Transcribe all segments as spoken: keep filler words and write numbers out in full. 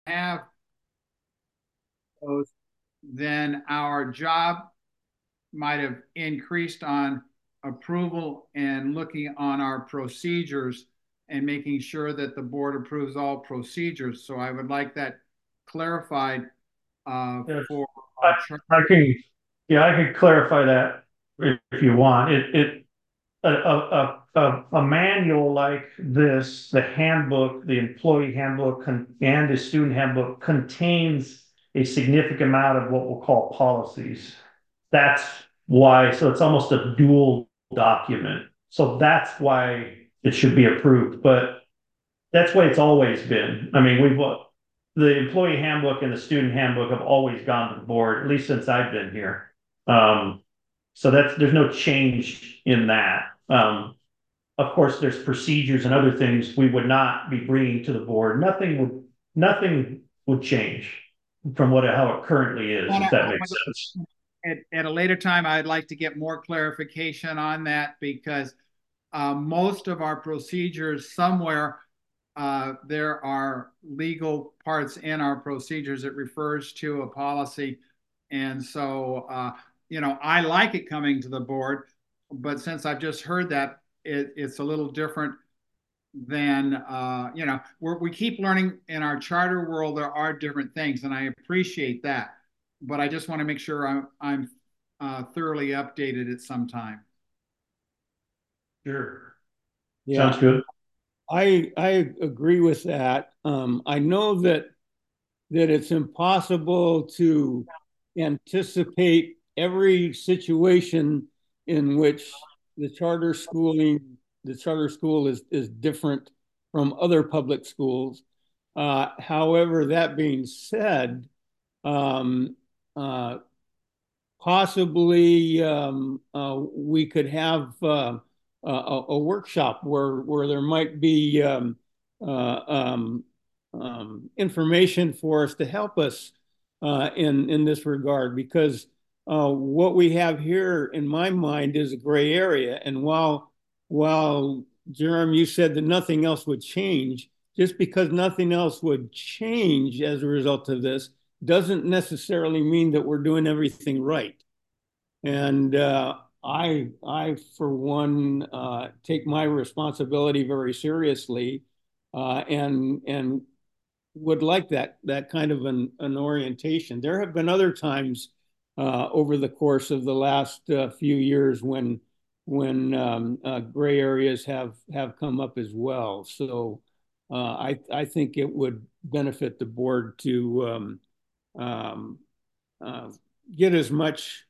have those, then our job might have increased on approval and looking on our procedures and making sure that the board approves all procedures. So I would like that clarified uh, Yes. for I, our chart. I can, yeah, I can clarify that if, if you want. It, it, a, a, a, a manual like this, the handbook, the employee handbook con- and the student handbook contains a significant amount of what we'll call policies. That's why, so it's almost a dual document. So that's why it should be approved. But that's why it's always been. I mean, we've the employee handbook and the student handbook have always gone to the board, at least since I've been here. Um, so that's there's no change in that. Um, of course, there's procedures and other things we would not be bringing to the board. Nothing would nothing would change from what how it currently is, if that makes sense. At, at a later time, I'd like to get more clarification on that because uh, most of our procedures somewhere uh, there are legal parts in our procedures that refers to a policy. And so, uh, you know, I like it coming to the board, but since I've just heard that, it, it's a little different than, uh, you know, we're, we keep learning in our charter world, there are different things, and I appreciate that. But I just want to make sure I'm, I'm uh, thoroughly updated at some time. Sure. Yeah, Sounds good. I I agree with that. Um, I know that that it's impossible to anticipate every situation in which the charter schooling, the charter school is is different from other public schools. Uh, however, that being said, um, uh, possibly um, uh, we could have uh, a, a workshop where where there might be um, uh, um, um, information for us to help us uh, in in this regard, because uh, what we have here, in my mind, is a gray area. And while while Jeremy, you said that nothing else would change, just because nothing else would change as a result of this doesn't necessarily mean that we're doing everything right. And uh, I, I, for one, uh, take my responsibility very seriously, uh, and and would like that that kind of an, an orientation. There have been other times uh, over the course of the last uh, few years when when um, uh, gray areas have have come up as well. So uh, I I think it would benefit the board to um, um, uh, get as much,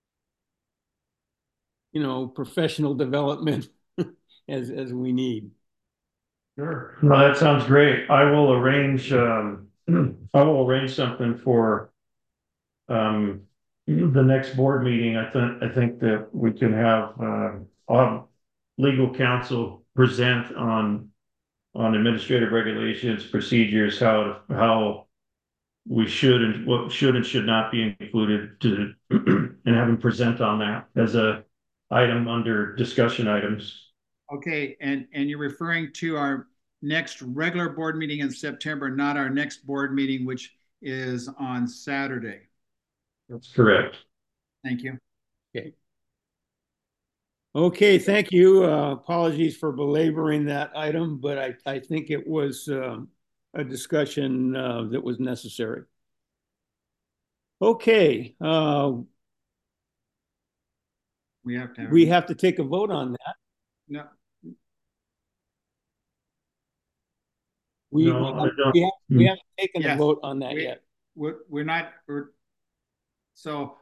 you know, professional development as as we need. Sure. No, that sounds great. I will arrange, um, I will arrange something for, um, the next board meeting. I think, I think that we can have, uh, I'll have legal counsel present on, on administrative regulations, procedures, how, how we should and what should and should not be included to, and have him present on that as a item under discussion items. Okay, and, and you're referring to our next regular board meeting in September, not our next board meeting, which is on Saturday. That's correct. Thank you. Okay. Okay, thank you. Uh, apologies for belaboring that item, but I, I think it was um, a discussion uh, that was necessary. Okay, uh, We have to have, we have to take a vote on that. no, We, we, No, I have, don't. we, have, we Hmm. haven't taken a yes, vote on that we, yet. we're, we're not, we're, so,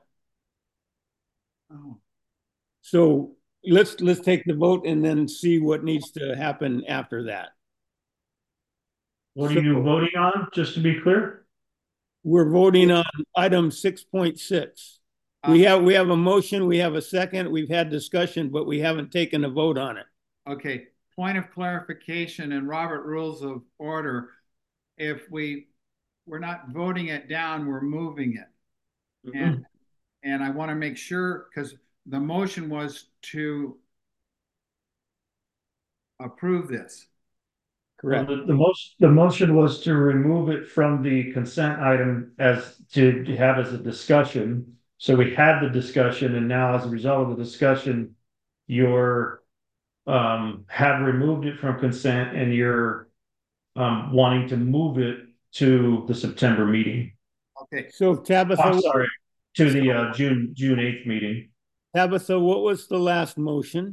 oh, So let's let's take the vote and then see what needs to happen after that. What are So you voting on, just to be clear? we're voting on item six point six. uh, We have we have a motion, we have a second, we've had discussion, but we haven't taken a vote on it. okay, point of clarification in Robert Rules of Order, if we, we're not voting it down, we're moving it. And, Mhm. and I want to make sure, because the motion was to approve this, Well, correct. the, the most, the motion was to remove it from the consent item as to have as a discussion. So we had the discussion, and now as a result of the discussion, you're um have removed it from consent and you're um wanting to move it to the September meeting. Okay, So Tabitha, I'm sorry, to the uh June, June eighth meeting. Tabitha, what was the last motion?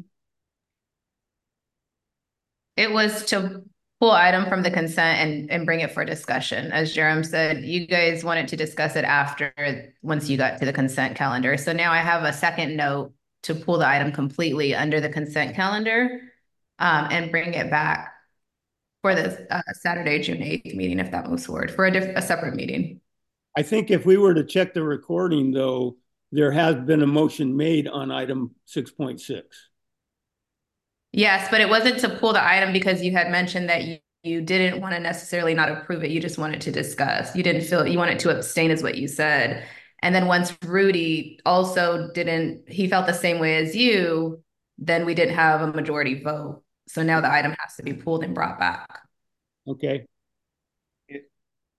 It was to pull item from the consent and, and bring it for discussion. As Jerem said, you guys wanted to discuss it after, once you got to the consent calendar. So now I have a second note to pull the item completely under the consent calendar um, and bring it back for the uh, Saturday, June eighth meeting, if that moves forward, for a, diff- a separate meeting. I think if we were to check the recording, though, there has been a motion made on item six point six. Yes, but it wasn't to pull the item because you had mentioned that you, you didn't want to necessarily not approve it. You just wanted to discuss. You didn't feel, you wanted to abstain is what you said. And then once Rudy also didn't, he felt the same way as you, then we didn't have a majority vote. So now the item has to be pulled and brought back. Okay. it,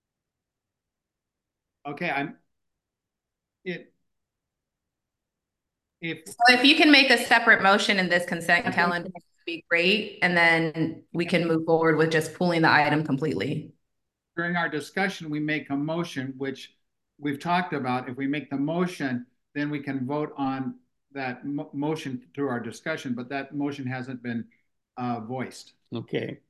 okay, I'm, it, if, So if you can make a separate motion in this consent calendar, that'd be great. And then we can move forward with just pulling the item completely. during our discussion, we make a motion, which we've talked about. If we make the motion, then we can vote on that mo motion through our discussion, but that motion hasn't been uh, voiced. Okay.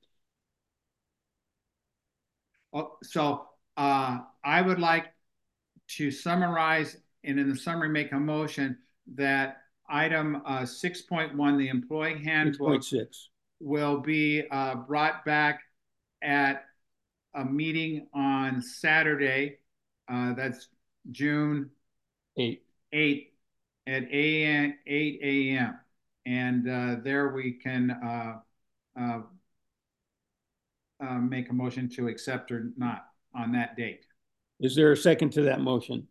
Oh, so uh, I would like to summarize and in the summary make a motion that item uh, six point one, the employee handbook, six point six will be uh, brought back at a meeting on Saturday. Uh, that's June eight. eighth at eight A M And uh, there we can uh, uh, uh, make a motion to accept or not on that date. Is there a second to that motion?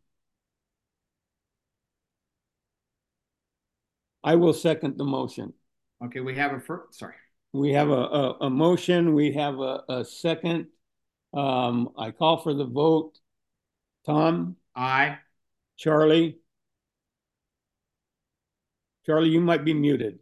I will second the motion. Okay, we have a first, sorry. We have a, a, a motion. We have a, a second. Um, I call for the vote. Tom? Aye. Charlie? Charlie, you might be muted.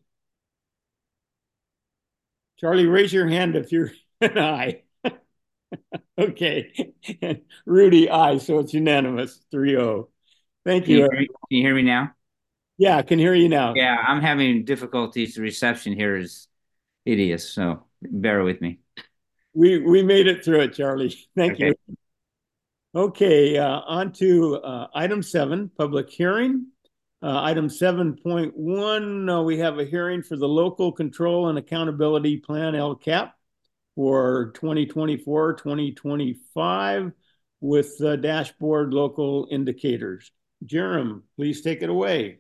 Charlie, raise your hand if you're an aye. Okay. Rudy, aye. So it's unanimous, three oh. Thank Can you, you. hear me, can you hear me now? Yeah, I can hear you now. Yeah, I'm having difficulties. The reception here is hideous, so bear with me. We we made it through it, Charlie. Thank Okay. you. Okay, uh, on to uh, item seven, public hearing. Uh, item seven point one, uh, we have a hearing for the Local Control and Accountability Plan, L C A P, for twenty twenty-four twenty twenty-five with uh, dashboard local indicators. Jerem, please take it away.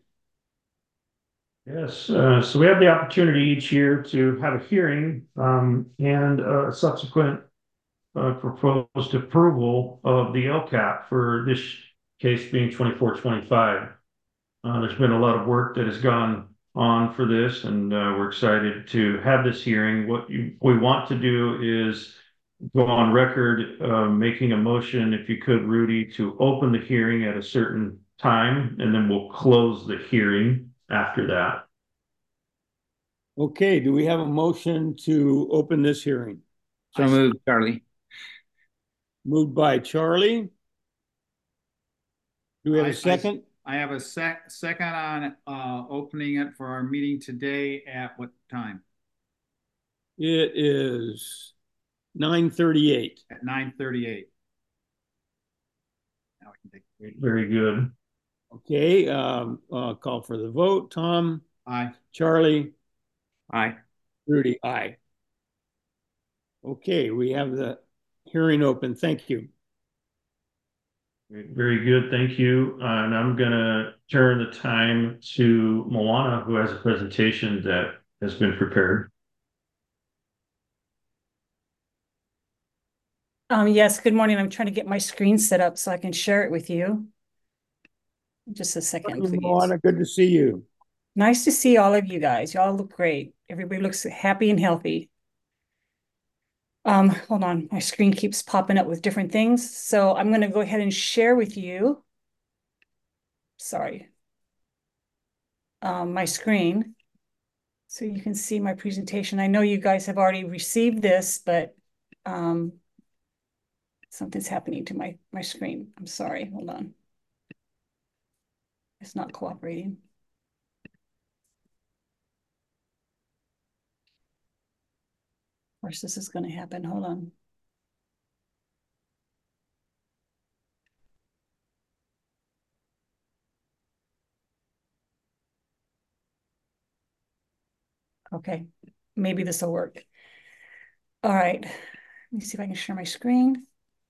Yes, uh, so we have the opportunity each year to have a hearing um, and a subsequent uh, proposed approval of the L C A P for this case being twenty-four twenty-five. Uh, there's been a lot of work that has gone on for this, and uh, we're excited to have this hearing. What you, we want to do is go on record uh, making a motion, if you could, Rudy, to open the hearing at a certain time, and then we'll close the hearing after that. Okay, do we have a motion to open this hearing? So moved, Charlie. Moved by Charlie. Do we have I- a second? I have a sec second on uh, opening it for our meeting today at what time? It is nine thirty-eight. At nine thirty-eight. Now we can take. Very good. Okay, um, uh, call for the vote. Tom? Aye. Charlie? Aye. Rudy? Aye. Okay, we have the hearing open. Thank you. Very good, thank you. Uh, and I'm gonna turn the time to Moana, who has a presentation that has been prepared. Um, yes, good morning. I'm trying to get my screen set up so I can share it with you. Just a second, please. Moana, good to see you. Nice to see all of you guys. Y'all look great. Everybody looks happy and healthy. Um, hold on, my screen keeps popping up with different things. So I'm going to go ahead and share with you. Sorry. Um, my screen. So you can see my presentation. I know you guys have already received this, but um, something's happening to my, my screen. I'm sorry, hold on. It's not cooperating. Of course, this is going to happen. Hold on. Okay, maybe this will work. All right, let me see if I can share my screen.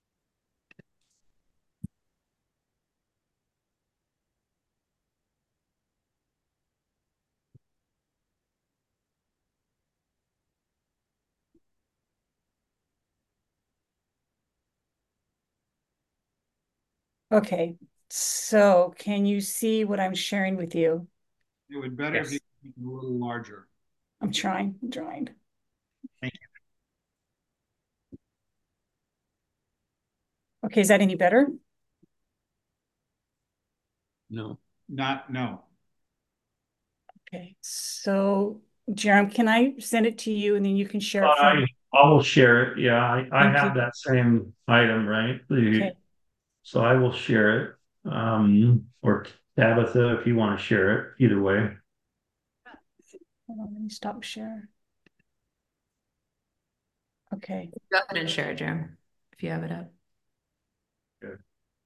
Okay, so can you see what I'm sharing with you? It would better if Yes. you make it a little larger. I'm trying, I'm trying. Thank you. Okay, is that any better? No. Not, no. Okay, so Jerem, can I send it to you and then you can share it I, from? I will share it. Yeah, I, I Thank have you. that same item, right? The, Okay, so I will share it. Um, or Tabitha, if you want to share it, either way. hold on, let me stop share. Okay, Go ahead and share it, Jerem, if you have it up. Good.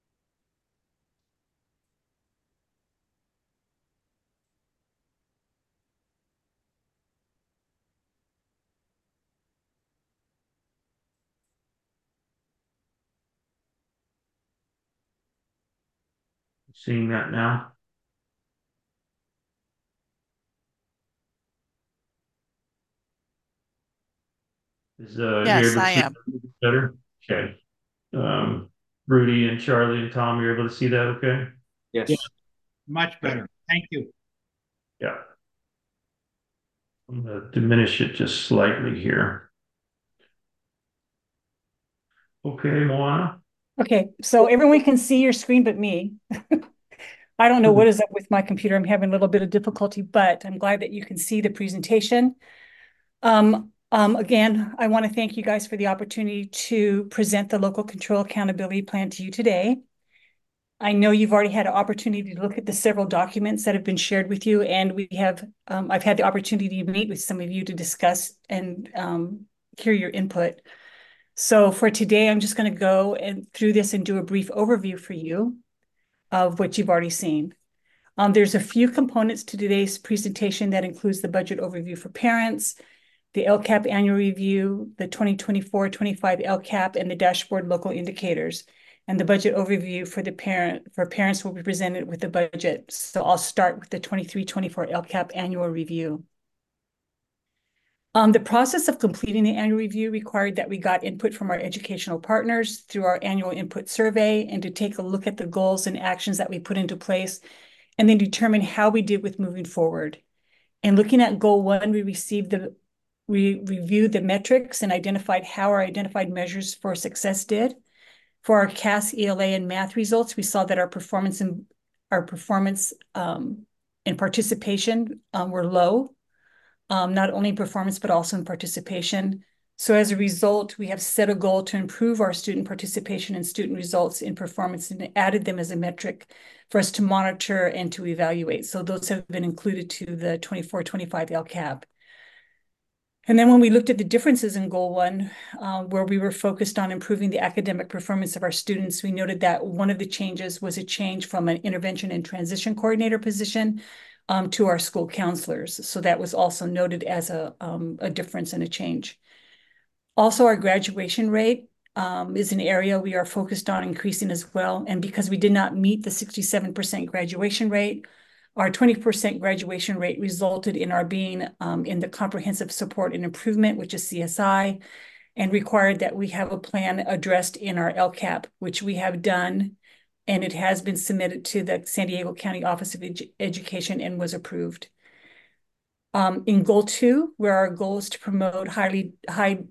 Seeing that now? Is, uh, you Yes, able to I see am. it better? Okay. Um, Rudy and Charlie and Tom, you're able to see that okay? Yes. Yeah. Much better. Thank you. Yeah. I'm gonna diminish it just slightly here. Okay, Moana? okay, so everyone can see your screen but me. I don't know what is up with my computer. I'm having a little bit of difficulty, but I'm glad that you can see the presentation. Um, um, again, I want to thank you guys for the opportunity to present the local control accountability plan to you today. I know you've already had an opportunity to look at the several documents that have been shared with you, and we have, um, I've had the opportunity to meet with some of you to discuss and um, hear your input. So for today, I'm just going to go and through this and do a brief overview for you of what you've already seen. Um, there's a few components to today's presentation that includes the budget overview for parents, the L C A P annual review, the twenty twenty-four twenty-five L C A P, and the dashboard local indicators. And the budget overview for the parent for parents will be presented with the budget. So I'll start with the twenty-three twenty-four L C A P annual review. Um, the process of completing the annual review required that we got input from our educational partners through our annual input survey and to take a look at the goals and actions that we put into place and then determine how we did with moving forward. And looking at goal one, we received the we reviewed the metrics and identified how our identified measures for success did. For our C A S, E L A, and math results, we saw that our performance and our performance um, and participation um, were low, um, not only in performance, but also in participation. So as a result, we have set a goal to improve our student participation and student results in performance and added them as a metric for us to monitor and to evaluate. So those have been included to the twenty-four twenty-five L C A P. And then when we looked at the differences in goal one, uh, where we were focused on improving the academic performance of our students, we noted that one of the changes was a change from an intervention and transition coordinator position um, to our school counselors. So that was also noted as a, um, a difference and a change. Also, our graduation rate um, is an area we are focused on increasing as well. And because we did not meet the sixty-seven percent graduation rate, our twenty percent graduation rate resulted in our being um, in the comprehensive support and improvement, which is C S I, and required that we have a plan addressed in our L C A P, which we have done, and it has been submitted to the San Diego County Office of Edu- Education and was approved. Um, in goal two, where our goal is to promote highly high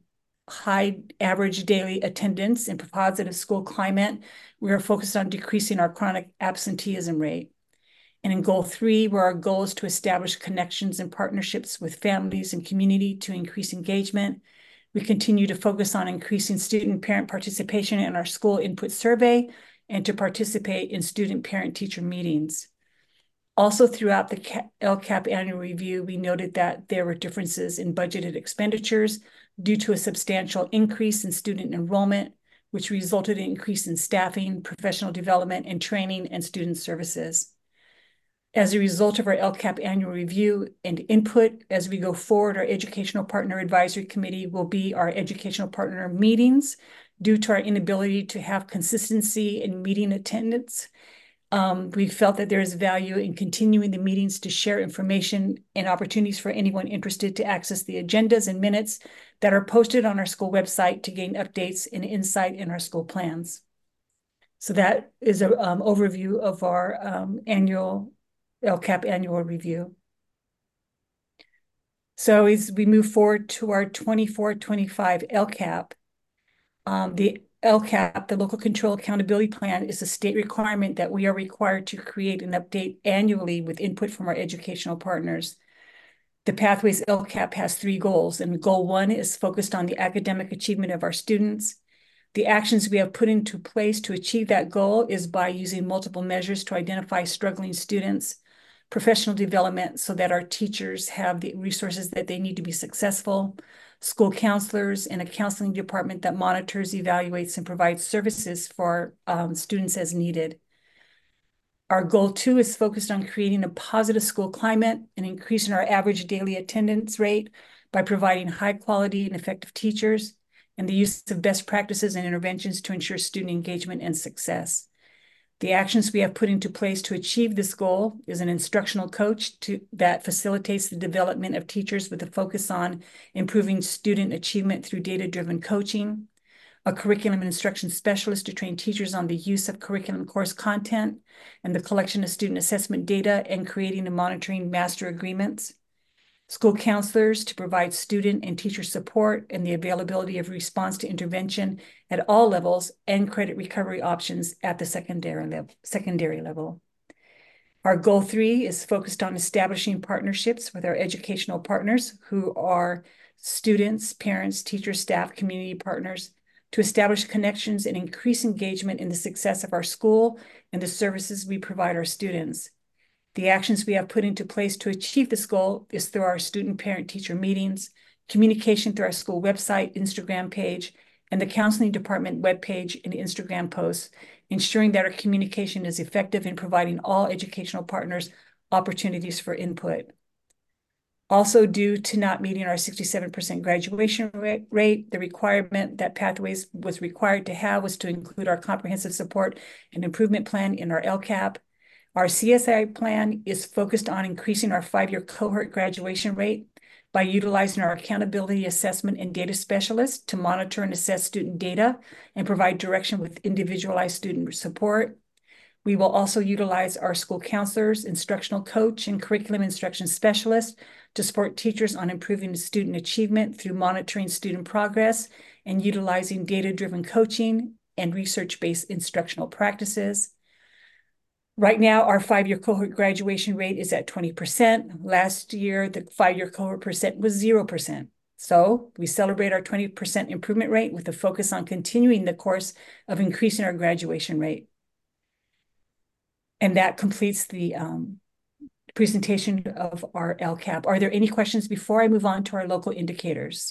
high average daily attendance and positive school climate, we are focused on decreasing our chronic absenteeism rate. And in goal three, where our goal is to establish connections and partnerships with families and community to increase engagement, we continue to focus on increasing student parent participation in our school input survey and to participate in student parent teacher meetings. Also, throughout the L CAP annual review, we noted that there were differences in budgeted expenditures due to a substantial increase in student enrollment, which resulted in an increase in staffing, professional development, and training and student services. As a result of our L CAP annual review and input, as we go forward, our Educational Partner Advisory Committee will be our educational partner meetings due to our inability to have consistency in meeting attendance. Um, we felt that there is value in continuing the meetings to share information and opportunities for anyone interested to access the agendas and minutes that are posted on our school website to gain updates and insight in our school plans. So that is an um, overview of our um, annual L CAP annual review. So as we move forward to our twenty-four twenty-five L CAP, um, the L CAP, the Local Control Accountability Plan, is a state requirement that we are required to create and update annually with input from our educational partners. The Pathways L CAP has three goals, and goal one is focused on the academic achievement of our students. The actions we have put into place to achieve that goal is by using multiple measures to identify struggling students, professional development so that our teachers have the resources that they need to be successful, school counselors, and a counseling department that monitors, evaluates, and provides services for um, students as needed. Our goal two is focused on creating a positive school climate and increasing our average daily attendance rate by providing high quality and effective teachers and the use of best practices and interventions to ensure student engagement and success. The actions we have put into place to achieve this goal is an instructional coach to, that facilitates the development of teachers with a focus on improving student achievement through data-driven coaching, a curriculum and instruction specialist to train teachers on the use of curriculum course content and the collection of student assessment data and creating and monitoring master agreements, school counselors to provide student and teacher support and the availability of response to intervention at all levels and credit recovery options at the secondary level. Secondary level. Our goal three is focused on establishing partnerships with our educational partners who are students, parents, teachers, staff, community partners to establish connections and increase engagement in the success of our school and the services we provide our students. The actions we have put into place to achieve this goal is through our student parent teacher meetings, communication through our school website, Instagram page, and the counseling department webpage and Instagram posts, ensuring that our communication is effective in providing all educational partners opportunities for input. Also, due to not meeting our sixty-seven percent graduation rate, the requirement that Pathways was required to have was to include our comprehensive support and improvement plan in our L CAP. Our C S I plan is focused on increasing our five-year cohort graduation rate by utilizing our accountability assessment and data specialists to monitor and assess student data and provide direction with individualized student support. We will also utilize our school counselors, instructional coach, and curriculum instruction specialists to support teachers on improving student achievement through monitoring student progress and utilizing data-driven coaching and research-based instructional practices. Right now, our five-year cohort graduation rate is at twenty percent. Last year, the five-year cohort percent was zero percent. So we celebrate our twenty percent improvement rate with a focus on continuing the course of increasing our graduation rate. And that completes the um, presentation of our L CAP. Are there any questions before I move on to our local indicators?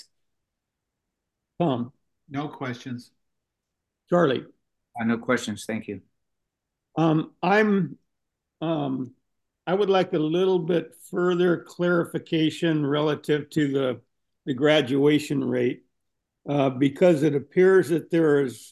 Tom? No questions. Charlie? Uh, no questions, thank you. Um, I'm, um, I would like a little bit further clarification relative to the, the graduation rate, uh, because it appears that there is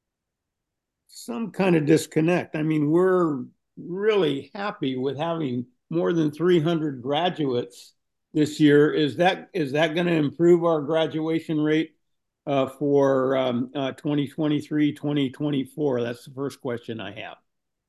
some kind of disconnect. I mean, we're really happy with having more than three hundred graduates this year. Is that, is that going to improve our graduation rate uh, for um, uh, twenty twenty-three, twenty twenty-four? That's the first question I have.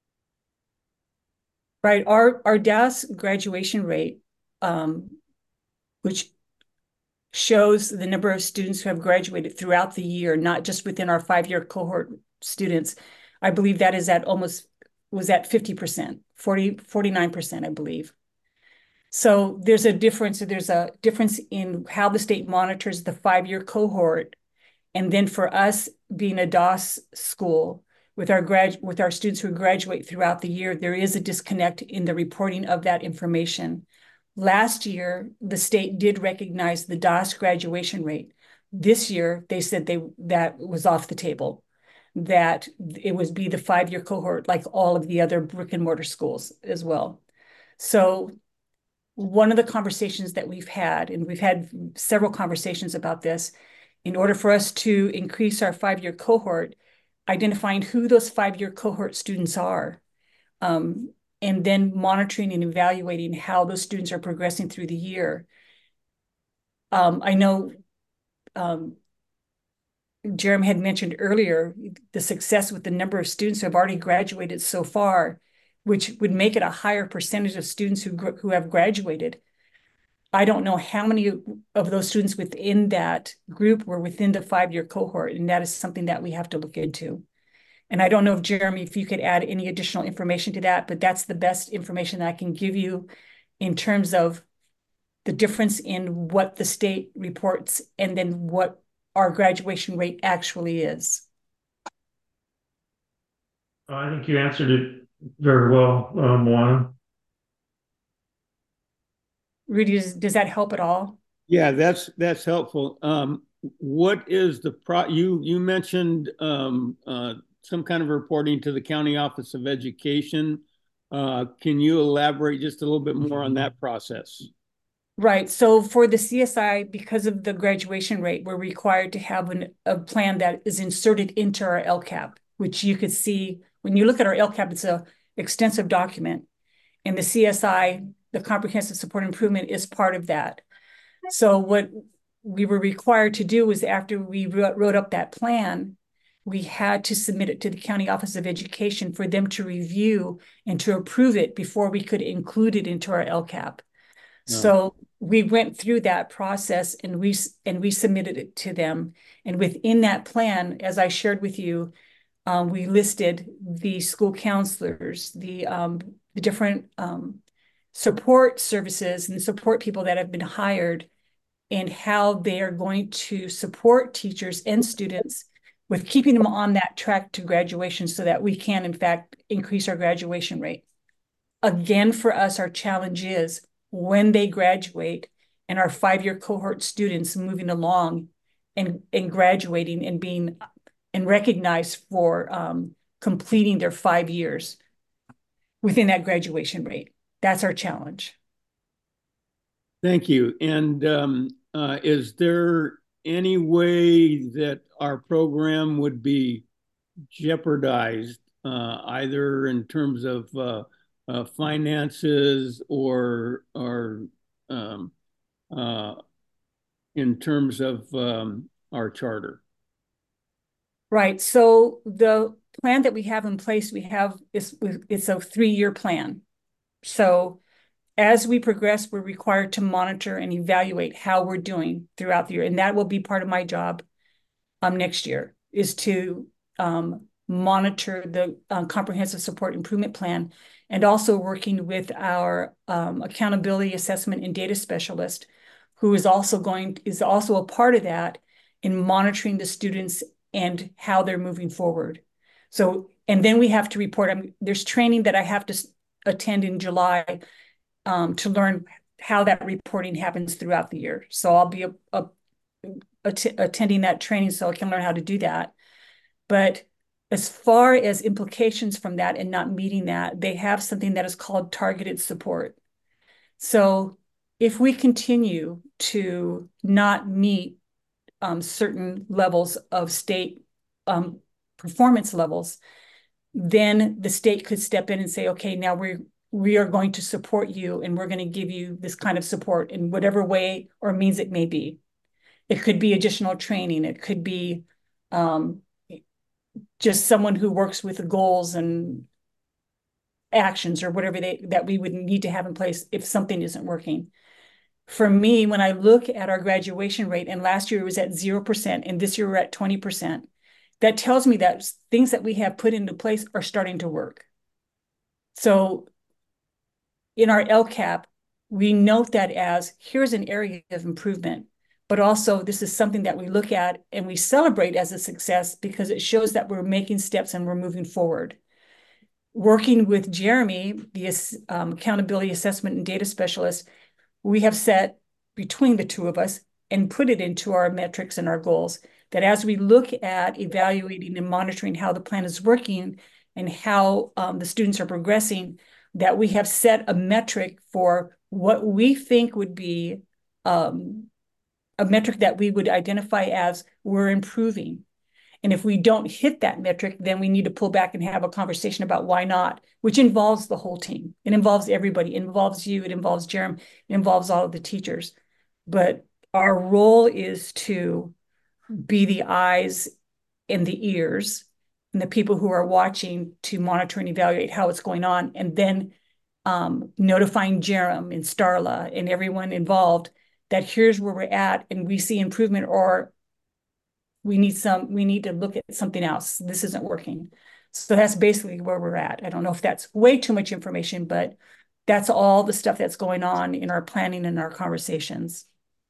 Right, our, our D A S graduation rate, um, which shows the number of students who have graduated throughout the year, not just within our five-year cohort students. I believe that is at almost, was at fifty percent, forty, forty-nine percent, I believe. So there's a difference, there's a difference in how the state monitors the five-year cohort. And then for us being a D O S school with our grad with our students who graduate throughout the year, there is a disconnect in the reporting of that information. Last year, the state did recognize the D O S graduation rate. This year, they said they that was off the table, that it would be the five-year cohort like all of the other brick and mortar schools as well. So one of the conversations that we've had, and we've had several conversations about this, in order for us to increase our five-year cohort, identifying who those five-year cohort students are, um, and then monitoring and evaluating how those students are progressing through the year. Um, I know um, Jeremy had mentioned earlier the success with the number of students who have already graduated so far, which would make it a higher percentage of students who, who have graduated. I don't know how many of those students within that group were within the five-year cohort, and that is something that we have to look into. And I don't know if, Jeremy, if you could add any additional information to that, but that's the best information that I can give you in terms of the difference in what the state reports and then what our graduation rate actually is. I think you answered it very well, uh, Moana. Rudy, does, does that help at all? Yeah, that's that's helpful. Um, what is the pro? You you mentioned um, uh, some kind of reporting to the County Office of Education. Uh, can you elaborate just a little bit more on that process? Right. So for the C S I, because of the graduation rate, we're required to have an, a plan that is inserted into our L C A P, which you could see when you look at our L C A P, it's an extensive document. And the C S I, the Comprehensive Support Improvement, is part of that. So what we were required to do was, after we wrote up that plan, we had to submit it to the County Office of Education for them to review and to approve it before we could include it into our L C A P. No. So we went through that process and we and we submitted it to them. And within that plan, as I shared with you, um, we listed the school counselors, the um, the different um, support services and support people that have been hired, and how they are going to support teachers and students with keeping them on that track to graduation so that we can, in fact, increase our graduation rate. Again, for us, our challenge is when they graduate and our five-year cohort students moving along and, and graduating and being and recognized for um, completing their five years within that graduation rate. That's our challenge. Thank you. And um, uh, is there any way that our program would be jeopardized, uh, either in terms of uh, uh, finances or or um, uh, in terms of um, our charter? Right. So the plan that we have in place, we have is it's a three-year plan. So as we progress, we're required to monitor and evaluate how we're doing throughout the year. And that will be part of my job um, next year, is to um, monitor the uh, Comprehensive Support Improvement Plan, and also working with our um, accountability assessment and data specialist, who is also going is also a part of that in monitoring the students and how they're moving forward. So, and then we have to report. I mean, there's training that I have to attend in July um, to learn how that reporting happens throughout the year. So I'll be a, a, att attending that training so I can learn how to do that. But as far as implications from that and not meeting that, they have something that is called targeted support. So if we continue to not meet um, certain levels of state um, performance levels, then the state could step in and say, okay, now we're we are going to support you and we're going to give you this kind of support in whatever way or means it may be. It could be additional training. It could be um, just someone who works with the goals and actions or whatever they that we would need to have in place if something isn't working. for me, when I look at our graduation rate, and last year it was at zero percent, and this year we're at twenty percent, that tells me that things that we have put into place are starting to work. So in our L CAP, we note that as here's an area of improvement, but also this is something that we look at and we celebrate as a success because it shows that we're making steps and we're moving forward. Working with Jeremy, the um, accountability assessment and data specialist, we have set between the two of us and put it into our metrics and our goals that as we look at evaluating and monitoring how the plan is working and how um, the students are progressing, that we have set a metric for what we think would be um, a metric that we would identify as we're improving. And if we don't hit that metric, then we need to pull back and have a conversation about why not, which involves the whole team. It involves everybody. It involves you. It involves Jerem. It involves all of the teachers. But our role is to be the eyes and the ears and the people who are watching to monitor and evaluate how it's going on, and then um, notifying Jerem and Starla and everyone involved that here's where we're at and we see improvement, or we need some, we need to look at something else. This isn't working. So that's basically where we're at. I don't know if that's way too much information, but that's all the stuff that's going on in our planning and our conversations.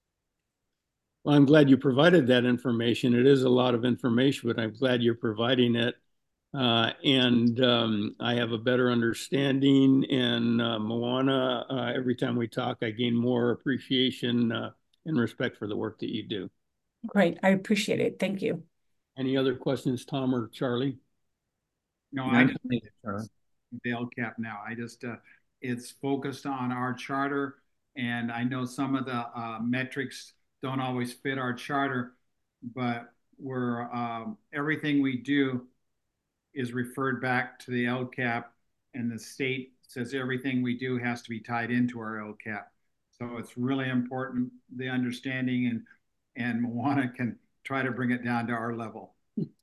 Well, I'm glad you provided that information. It is a lot of information, but I'm glad you're providing it. Uh, and um, I have a better understanding. And uh, Moana, uh, every time we talk, I gain more appreciation uh, and respect for the work that you do. Great. I appreciate it. Thank you. Any other questions, Tom or Charlie? No, I just the L CAP now. I just, uh, it's focused on our charter, and I know some of the uh, metrics don't always fit our charter, but we're, um, everything we do is referred back to the L CAP, and the state says everything we do has to be tied into our L CAP. So it's really important, the understanding, and and Moana can try to bring it down to our level.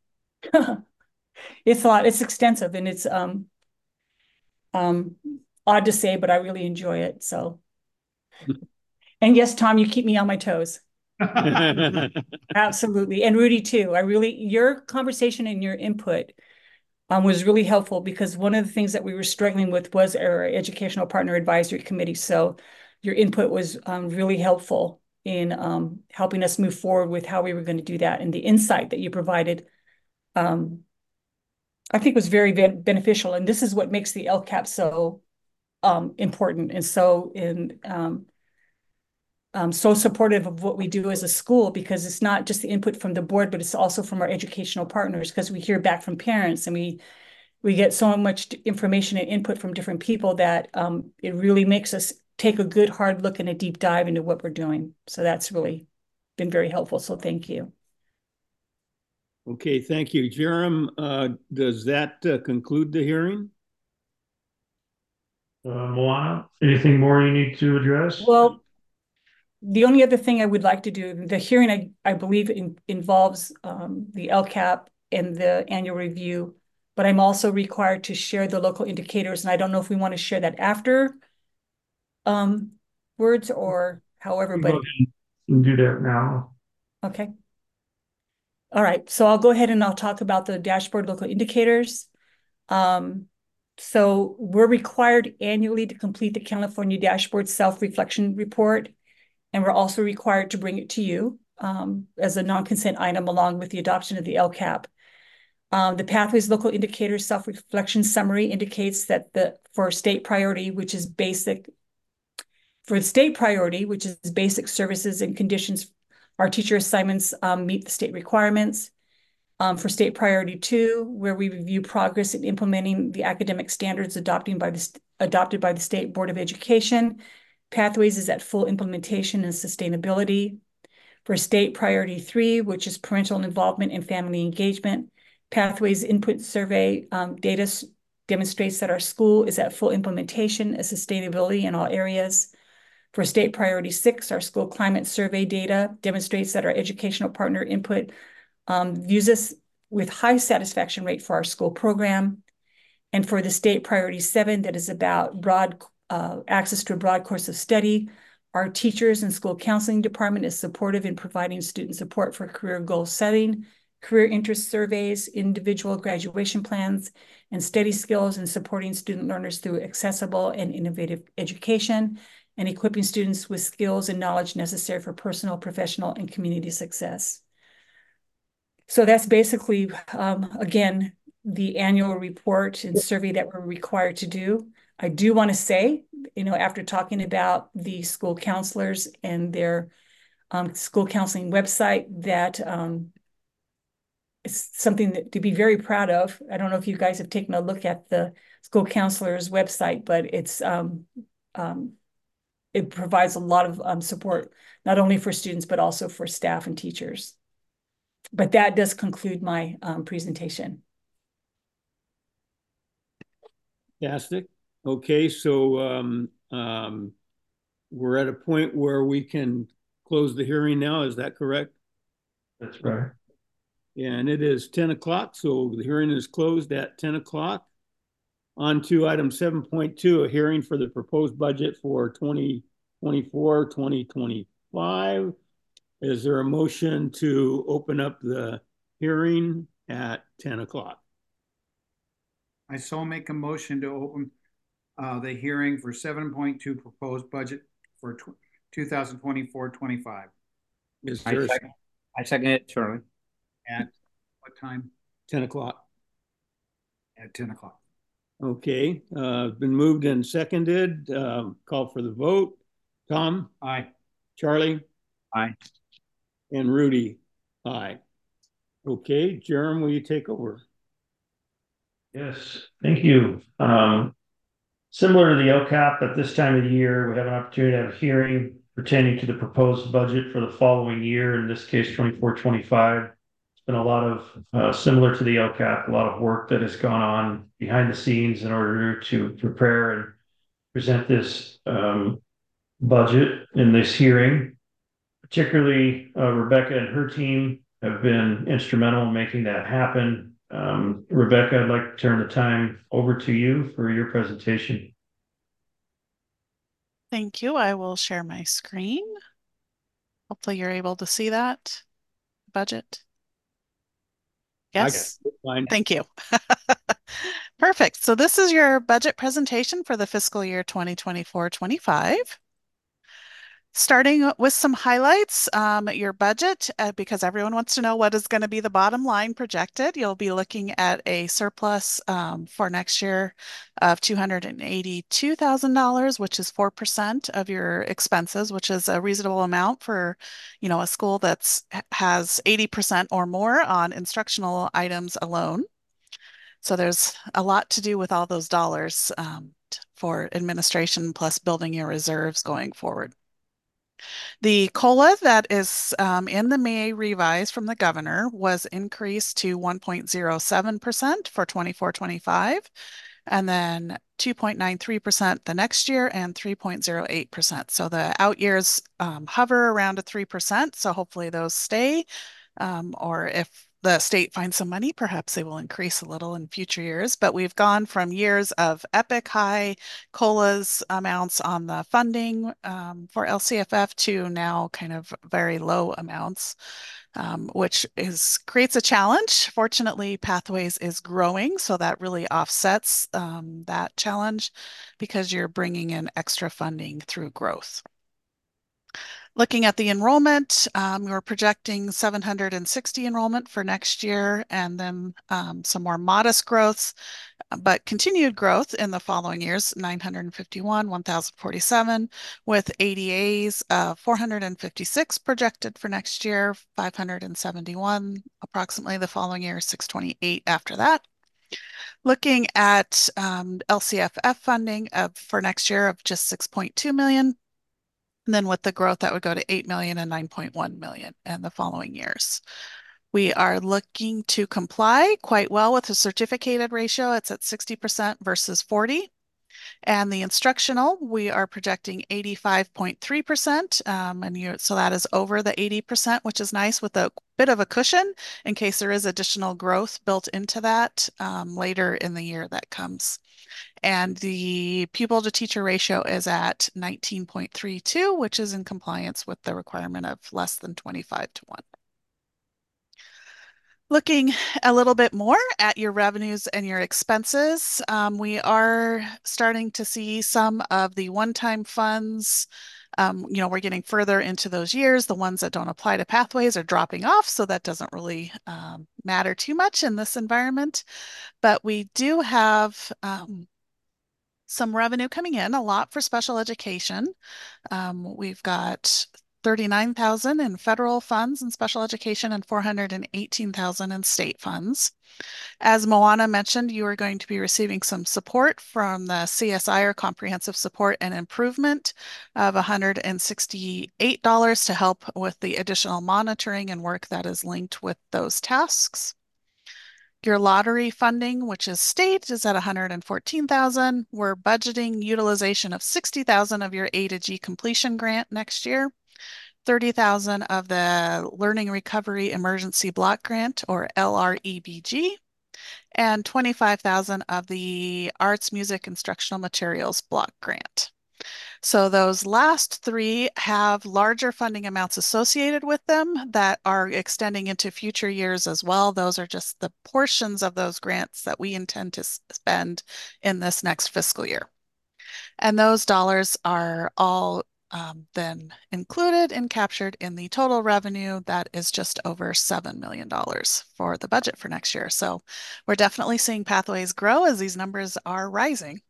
It's a lot, it's extensive, and it's um, um, odd to say, but I really enjoy it, so. And yes, Tom, you keep me on my toes. Absolutely, and Rudy too. I really, your conversation and your input um, was really helpful, because one of the things that we were struggling with was our Educational Partner Advisory Committee, so your input was um, really helpful in um, helping us move forward with how we were going to do that. And the insight that you provided, um, I think was very beneficial. And this is what makes the L CAP so um, important and so in um, um, so supportive of what we do as a school, because it's not just the input from the board, but it's also from our educational partners, because we hear back from parents and we we get so much information and input from different people that um, it really makes us take a good hard look and a deep dive into what we're doing. So that's really been very helpful. So thank you. Okay, thank you. Jerem, uh, does that uh, conclude the hearing? Uh, Moana, anything more you need to address? Well, the only other thing I would like to do, the hearing, I, I believe in, involves um, the L CAP and the annual review, but I'm also required to share the local indicators. And I don't know if we want to share that after um, words or however, but. Go ahead and do that now. Okay. All right, so I'll go ahead and I'll talk about the dashboard local indicators. Um, so we're required annually to complete the California Dashboard Self-Reflection Report, and we're also required to bring it to you um, as a non-consent item along with the adoption of the L CAP. Um, the Pathways Local Indicators Self-Reflection Summary indicates that the for state priority, which is basic, for the state priority, which is basic services and conditions, our teacher assignments um, meet the state requirements. Um, for state priority two, where we review progress in implementing the academic standards adopting by the adopted by the State Board of Education, Pathways is at full implementation and sustainability. For state priority three, which is parental involvement and family engagement, Pathways input survey um, data demonstrates that our school is at full implementation and sustainability in all areas. For state priority six, our school climate survey data demonstrates that our educational partner input um, views us with high satisfaction rate for our school program. And for the state priority seven, that is about broad uh, access to a broad course of study, Our teachers and school counseling department is supportive in providing student support for career goal setting, career interest surveys, individual graduation plans, and study skills, and supporting student learners through accessible and innovative education, and equipping students with skills and knowledge necessary for personal, professional, and community success. So that's basically, um, again, the annual report and survey that we're required to do. I do want to say, you know, after talking about the school counselors and their um, school counseling website, that um, it's something that, to be very proud of. I don't know if you guys have taken a look at the school counselors website, but it's um, um, it provides a lot of um, support, not only for students, but also for staff and teachers. But that does conclude my um, presentation. Fantastic. Okay, so um, um, we're at a point where we can close the hearing now. Is that correct? That's right. And it is ten o'clock, so the hearing is closed at ten o'clock. On to item seven point two, a hearing for the proposed budget for twenty twenty-four, twenty twenty-five. Is there a motion to open up the hearing at ten o'clock? I so make a motion to open uh, the hearing for seven point two proposed budget for two thousand twenty-four twenty-five. Is I there second, I second it, Charlie. At what time? ten o'clock? At ten o'clock. Okay, uh, been moved and seconded. Um, call for the vote. Tom? Aye. Charlie? Aye. And Rudy? Aye. Okay, Jerem, will you take over? Yes, thank you. Um, similar to the L CAP, at this time of the year, we have an opportunity to have a hearing pertaining to the proposed budget for the following year, in this case, twenty-four twenty-five. It's been a lot of, uh, similar to the L CAP, a lot of work that has gone on behind the scenes in order to prepare and present this um, budget in this hearing. Particularly, uh, Rebecca and her team have been instrumental in making that happen. Um, Rebecca, I'd like to turn the time over to you for your presentation. Thank you. I will share my screen. Hopefully you're able to see that budget. Yes, Fine. Thank you. Perfect. So this is your budget presentation for the fiscal year twenty twenty-four twenty-five. Starting with some highlights, um, your budget, uh, because everyone wants to know what is going to be the bottom line projected. You'll be looking at a surplus um, for next year of two hundred eighty-two thousand dollars, which is four percent of your expenses, which is a reasonable amount for, you know, a school that's has eighty percent or more on instructional items alone. So there's a lot to do with all those dollars um, for administration plus building your reserves going forward. The COLA that is um, in the May revise from the governor was increased to one point zero seven percent for twenty-four twenty-five, and then two point nine three percent the next year and three point zero eight percent. So the out years um, hover around a three percent. So hopefully those stay, um, or if the state finds some money, perhaps they will increase a little in future years. But we've gone from years of epic high COLAs amounts on the funding um, for L C F F to now kind of very low amounts, um, which is creates a challenge. Fortunately, Pathways is growing, so that really offsets um, that challenge because you're bringing in extra funding through growth. Looking at the enrollment, um, we're projecting seven hundred sixty enrollment for next year, and then um, some more modest growths, but continued growth in the following years, nine hundred fifty-one, one thousand forty-seven, with A D As uh, four hundred fifty-six projected for next year, five hundred seventy-one approximately the following year, six twenty-eight after that. Looking at um, L C F F funding of, for next year of just six point two million. And then with the growth, that would go to eight million and nine point one million in the following years. We are looking to comply quite well with the certificated ratio. It's at sixty percent versus forty. And the instructional, we are projecting eighty-five point three percent. Um, and you, so that is over the eighty percent, which is nice with a bit of a cushion in case there is additional growth built into that um, later in the year that comes. And the pupil to teacher ratio is at nineteen point three two, which is in compliance with the requirement of less than twenty-five to one. Looking a little bit more at your revenues and your expenses, um, we are starting to see some of the one-time funds. Um, you know, we're getting further into those years. The ones that don't apply to pathways are dropping off, so that doesn't really um, matter too much in this environment. But we do have um, some revenue coming in, a lot for special education. Um, we've got thirty-nine thousand in federal funds and special education and four hundred eighteen thousand in state funds. As Moana mentioned, you are going to be receiving some support from the C S I, or Comprehensive Support and Improvement, of one hundred sixty-eight dollars to help with the additional monitoring and work that is linked with those tasks. Your lottery funding, which is state, is at one hundred fourteen thousand. We're budgeting utilization of sixty thousand of your A to G completion grant next year, thirty thousand of the Learning Recovery Emergency Block Grant, or L R E B G, and twenty-five thousand of the Arts Music Instructional Materials Block Grant. So those last three have larger funding amounts associated with them that are extending into future years as well. Those are just the portions of those grants that we intend to spend in this next fiscal year. And those dollars are all um, then included and captured in the total revenue that is just over seven million dollars for the budget for next year. So we're definitely seeing Pathways grow as these numbers are rising.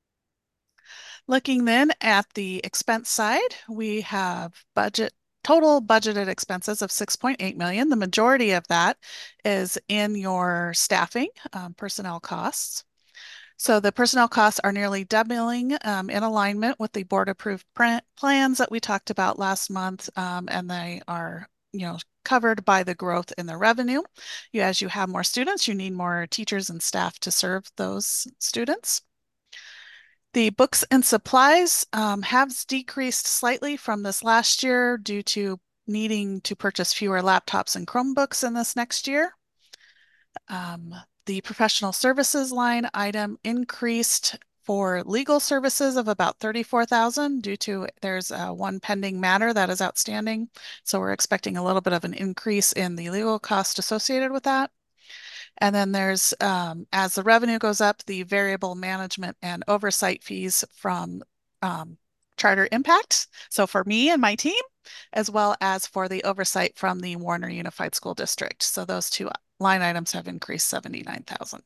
Looking then at the expense side, we have budget total budgeted expenses of six point eight million dollars. The majority of that is in your staffing, um, personnel costs. So the personnel costs are nearly doubling um, in alignment with the board approved plans that we talked about last month, um, and they are, you know, covered by the growth in the revenue. You, as you have more students, you need more teachers and staff to serve those students. The books and supplies um, have decreased slightly from this last year due to needing to purchase fewer laptops and Chromebooks in this next year. Um, the professional services line item increased for legal services of about thirty-four thousand due to there's uh, one pending matter that is outstanding. So we're expecting a little bit of an increase in the legal cost associated with that. And then there's, um, as the revenue goes up, the variable management and oversight fees from um, Charter Impact. So for me and my team, as well as for the oversight from the Warner Unified School District. So those two line items have increased seventy-nine thousand.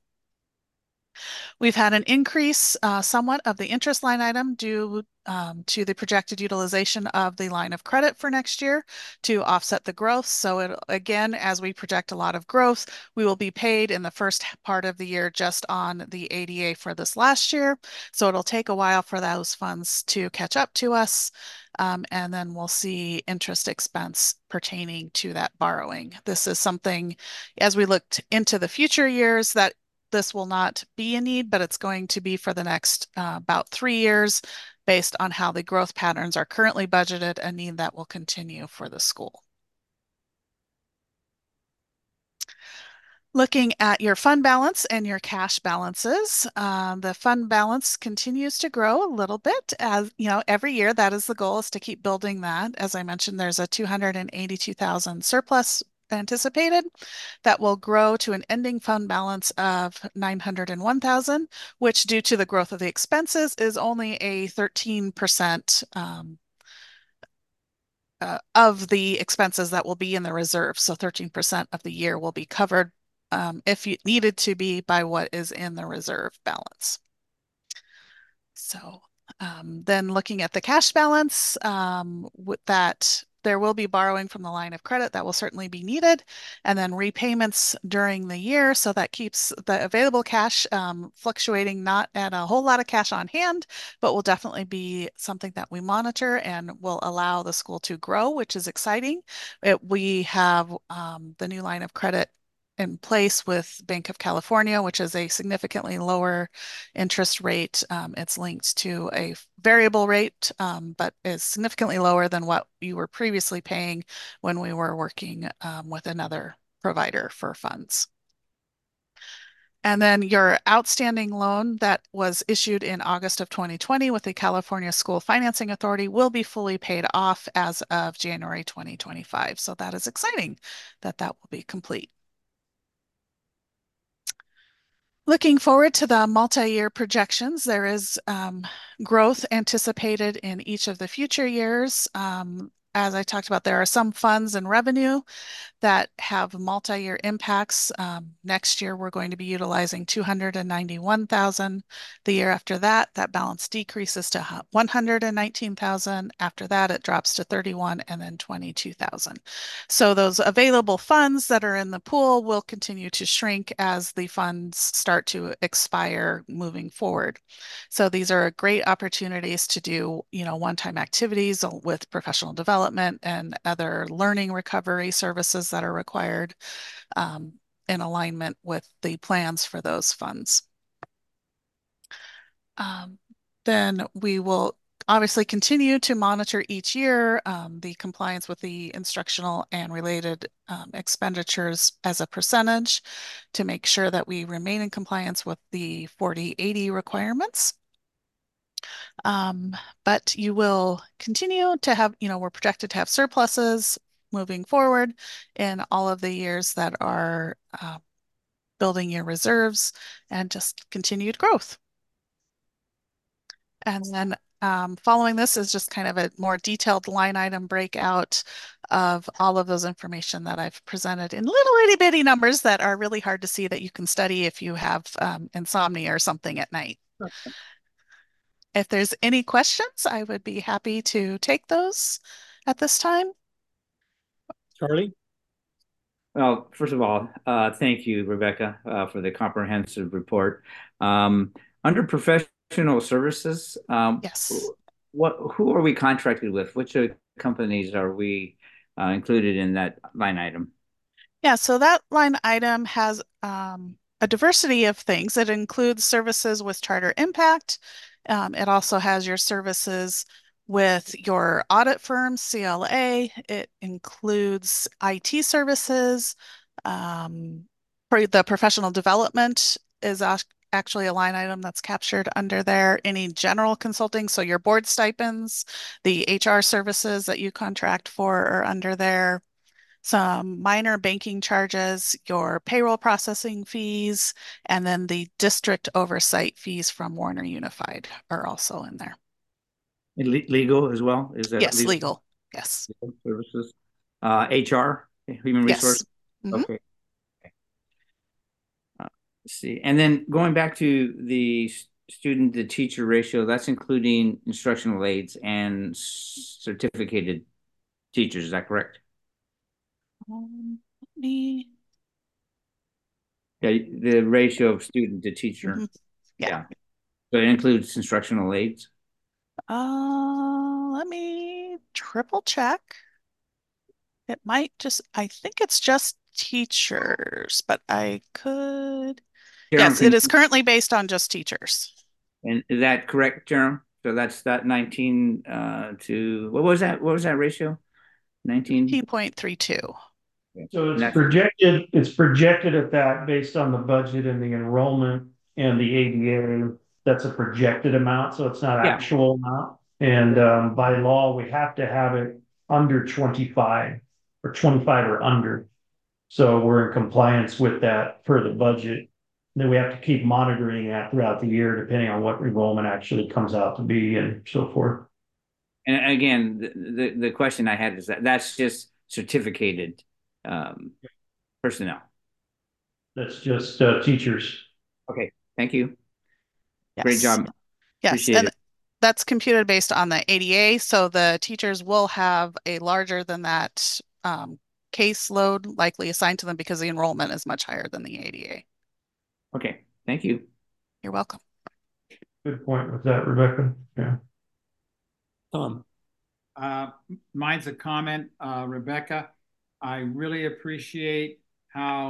We've had an increase uh, somewhat of the interest line item due um, to the projected utilization of the line of credit for next year to offset the growth. So it, again, as we project a lot of growth, we will be paid in the first part of the year just on the A D A for this last year. So it'll take a while for those funds to catch up to us. Um, and then we'll see interest expense pertaining to that borrowing. This is something, as we looked into the future years, that this will not be a need, but it's going to be for the next uh, about three years based on how the growth patterns are currently budgeted, a need that will continue for the school. Looking at your fund balance and your cash balances, um, the fund balance continues to grow a little bit as, you know, every year. That is the goal, is to keep building that. As I mentioned, there's a two hundred eighty-two thousand surplus anticipated that will grow to an ending fund balance of nine hundred one thousand, which, due to the growth of the expenses, is only a thirteen percent um, uh, of the expenses that will be in the reserve. So thirteen percent of the year will be covered um, if you needed to be by what is in the reserve balance. So um, then looking at the cash balance, um, with that, there will be borrowing from the line of credit that will certainly be needed, and then repayments during the year. So that keeps the available cash um, fluctuating, not at a whole lot of cash on hand, but will definitely be something that we monitor and will allow the school to grow, which is exciting. It, we have um, the new line of credit in place with Bank of California, which is a significantly lower interest rate. Um, it's linked to a variable rate, um, but is significantly lower than what you were previously paying when we were working um, with another provider for funds. And then your outstanding loan that was issued in August of twenty twenty with the California School Financing Authority will be fully paid off as of January twenty twenty-five. So that is exciting that that will be complete. Looking forward to the multi-year projections, there is um, growth anticipated in each of the future years. Um, as I talked about, there are some funds and revenue that have multi-year impacts. Um, next year, we're going to be utilizing two hundred ninety-one thousand. The year after that, that balance decreases to one hundred nineteen thousand. After that, it drops to thirty-one and then twenty-two thousand. So those available funds that are in the pool will continue to shrink as the funds start to expire moving forward. So these are great opportunities to do, you know, one-time activities with professional development and other learning recovery services that are required um, in alignment with the plans for those funds. Um, then we will obviously continue to monitor each year um, the compliance with the instructional and related um, expenditures as a percentage to make sure that we remain in compliance with the forty eighty requirements. Um, but you will continue to have, you know, we're projected to have surpluses moving forward in all of the years that are uh, building your reserves and just continued growth. And then um, following this is just kind of a more detailed line item breakout of all of those information that I've presented in little itty bitty numbers that are really hard to see that you can study if you have um, insomnia or something at night. If there's any questions, I would be happy to take those at this time. Charlie? Well, first of all, uh, thank you, Rebecca, uh, for the comprehensive report. Um, under professional services, um, Yes. what who are we contracted with? Which uh, companies are we uh, included in that line item? Yeah, so that line item has um, a diversity of things. It includes services with Charter Impact. Um, it also has your services with your audit firm, C L A. It includes I T services. Um, for the professional development is actually a line item that's captured under there. Any general consulting, so your board stipends, the H R services that you contract for are under there. Some minor banking charges, your payroll processing fees, and then the district oversight fees from Warner Unified are also in there. Legal as well? Is that yes, legal? legal. Yes. Legal services. Uh, H R, human resource. Yes. Mm-hmm. Okay. Uh, let's see. And then going back to the student to teacher ratio, that's including instructional aides and certificated teachers. Is that correct? Um, let me... Yeah, the ratio of student to teacher. Mm-hmm. Yeah. yeah. So it includes instructional aides. Uh, let me triple check. It might just, I think it's just teachers, but I could. Jerome, yes, it is currently based on just teachers. And is that correct, Jerome? So that's that nineteen uh, to, what was that? What was that ratio? nineteen? T point three two. So it's projected, it's projected at that based on the budget and the enrollment and the A D A. That's a projected amount, so it's not Yeah. actual amount. And um, by law, we have to have it under twenty-five or twenty-five or under. So we're in compliance with that per the budget. Then we have to keep monitoring that throughout the year, depending on what enrollment actually comes out to be and so forth. And again, the, the, the question I had is that that's just certificated um, personnel. That's just uh, teachers. Okay, thank you. Yes. Great job. Yes, Appreciate and it. that's computed based on the A D A, so the teachers will have a larger than that um, caseload likely assigned to them because the enrollment is much higher than the A D A. Okay, thank you. You're welcome. Good point with that, Rebecca. Yeah. Tom. Uh, mine's a comment, uh, Rebecca. I really appreciate how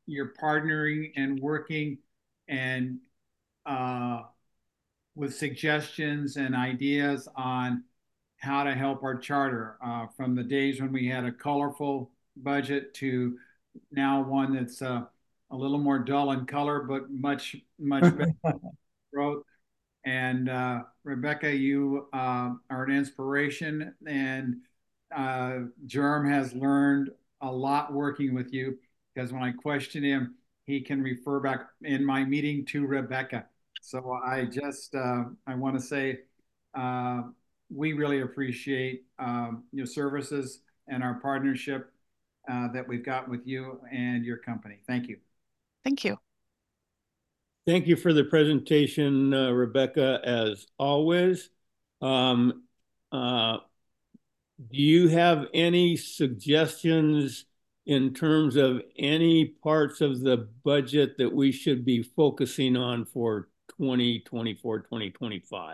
you're partnering and working and uh, with suggestions and ideas on how to help our charter, uh, from the days when we had a colorful budget to now one that's uh, a little more dull in color, but much, much better growth. And uh, Rebecca, you uh, are an inspiration, and uh, Jerem has learned a lot working with you, because when I question him, he can refer back in my meeting to Rebecca. So I just uh, I want to say uh, we really appreciate um, your services and our partnership uh, that we've got with you and your company. Thank you. Thank you. Thank you for the presentation, uh, Rebecca, as always. Um, uh, do you have any suggestions in terms of any parts of the budget that we should be focusing on for twenty twenty-four, twenty twenty-five?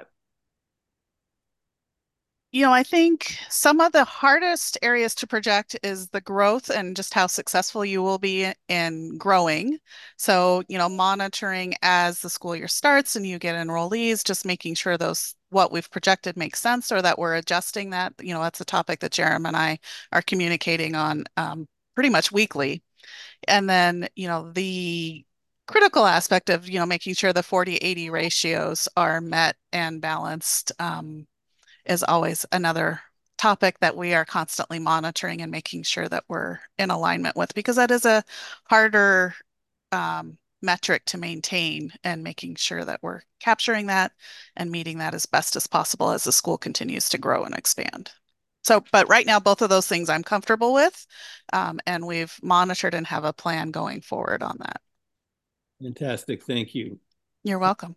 You know, I think some of the hardest areas to project is the growth and just how successful you will be in growing. So, you know, monitoring as the school year starts and you get enrollees, just making sure those what we've projected makes sense, or that we're adjusting that. You know, that's a topic that Jerem and I are communicating on um, pretty much weekly. And then, you know, the critical aspect of, you know, making sure the forty eighty ratios are met and balanced um, is always another topic that we are constantly monitoring and making sure that we're in alignment with, because that is a harder um, metric to maintain, and making sure that we're capturing that and meeting that as best as possible as the school continues to grow and expand. So, but right now, both of those things I'm comfortable with, um, and we've monitored and have a plan going forward on that. Fantastic, thank you. You're welcome.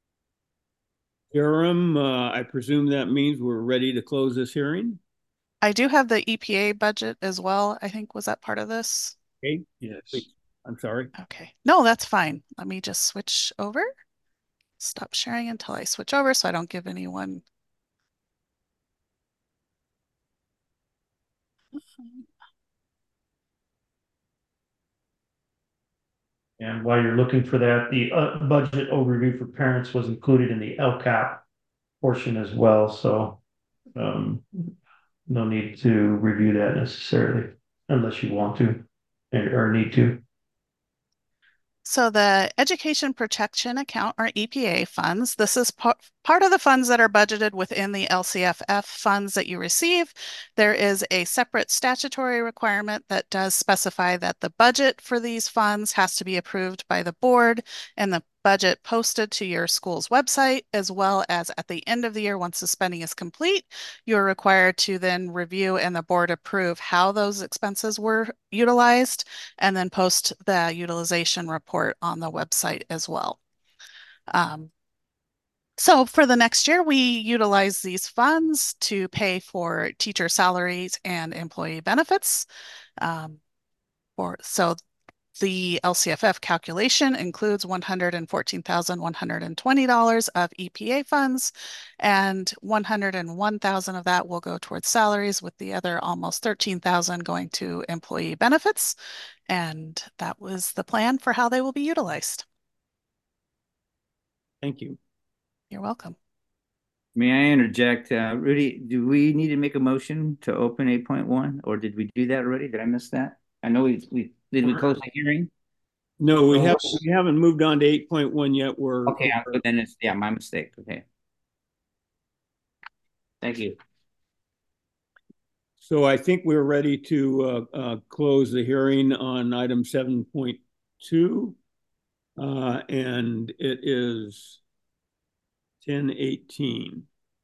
Jerem, uh, I presume that means we're ready to close this hearing? I do have the E P A budget as well. I think, was that part of this? Okay, Yes. please. I'm sorry. Okay, no, that's fine. Let me just switch over. Stop sharing until I switch over so I don't give anyone. And while you're looking for that, the uh, budget overview for parents was included in the L C A P portion as well. So um, no need to review that necessarily unless you want to or need to. So the Education Protection Account, or E P A funds, this is part, part of the funds that are budgeted within the L C F F funds that you receive. There is a separate statutory requirement that does specify that the budget for these funds has to be approved by the board, and the budget posted to your school's website, as well as at the end of the year, once the spending is complete, you're required to then review and the board approve how those expenses were utilized, and then post the utilization report on the website as well. Um, so for the next year, we utilize these funds to pay for teacher salaries and employee benefits. Um, for, so the L C F F calculation includes one hundred fourteen thousand one hundred twenty dollars of E P A funds, and one hundred one thousand dollars of that will go towards salaries, with the other almost thirteen thousand dollars going to employee benefits. And that was the plan for how they will be utilized. Thank you. You're welcome. May I interject? Uh, Rudy, do we need to make a motion to open eight point one, or did we do that already? Did I miss that? I know we, we did we close the hearing? No, we haven't, we haven't moved on to eight point one yet. We're Okay, we're, then it's, yeah, my mistake. Okay. Thank you. So I think we're ready to uh, uh, close the hearing on item seven point two. Uh, and it is ten eighteen.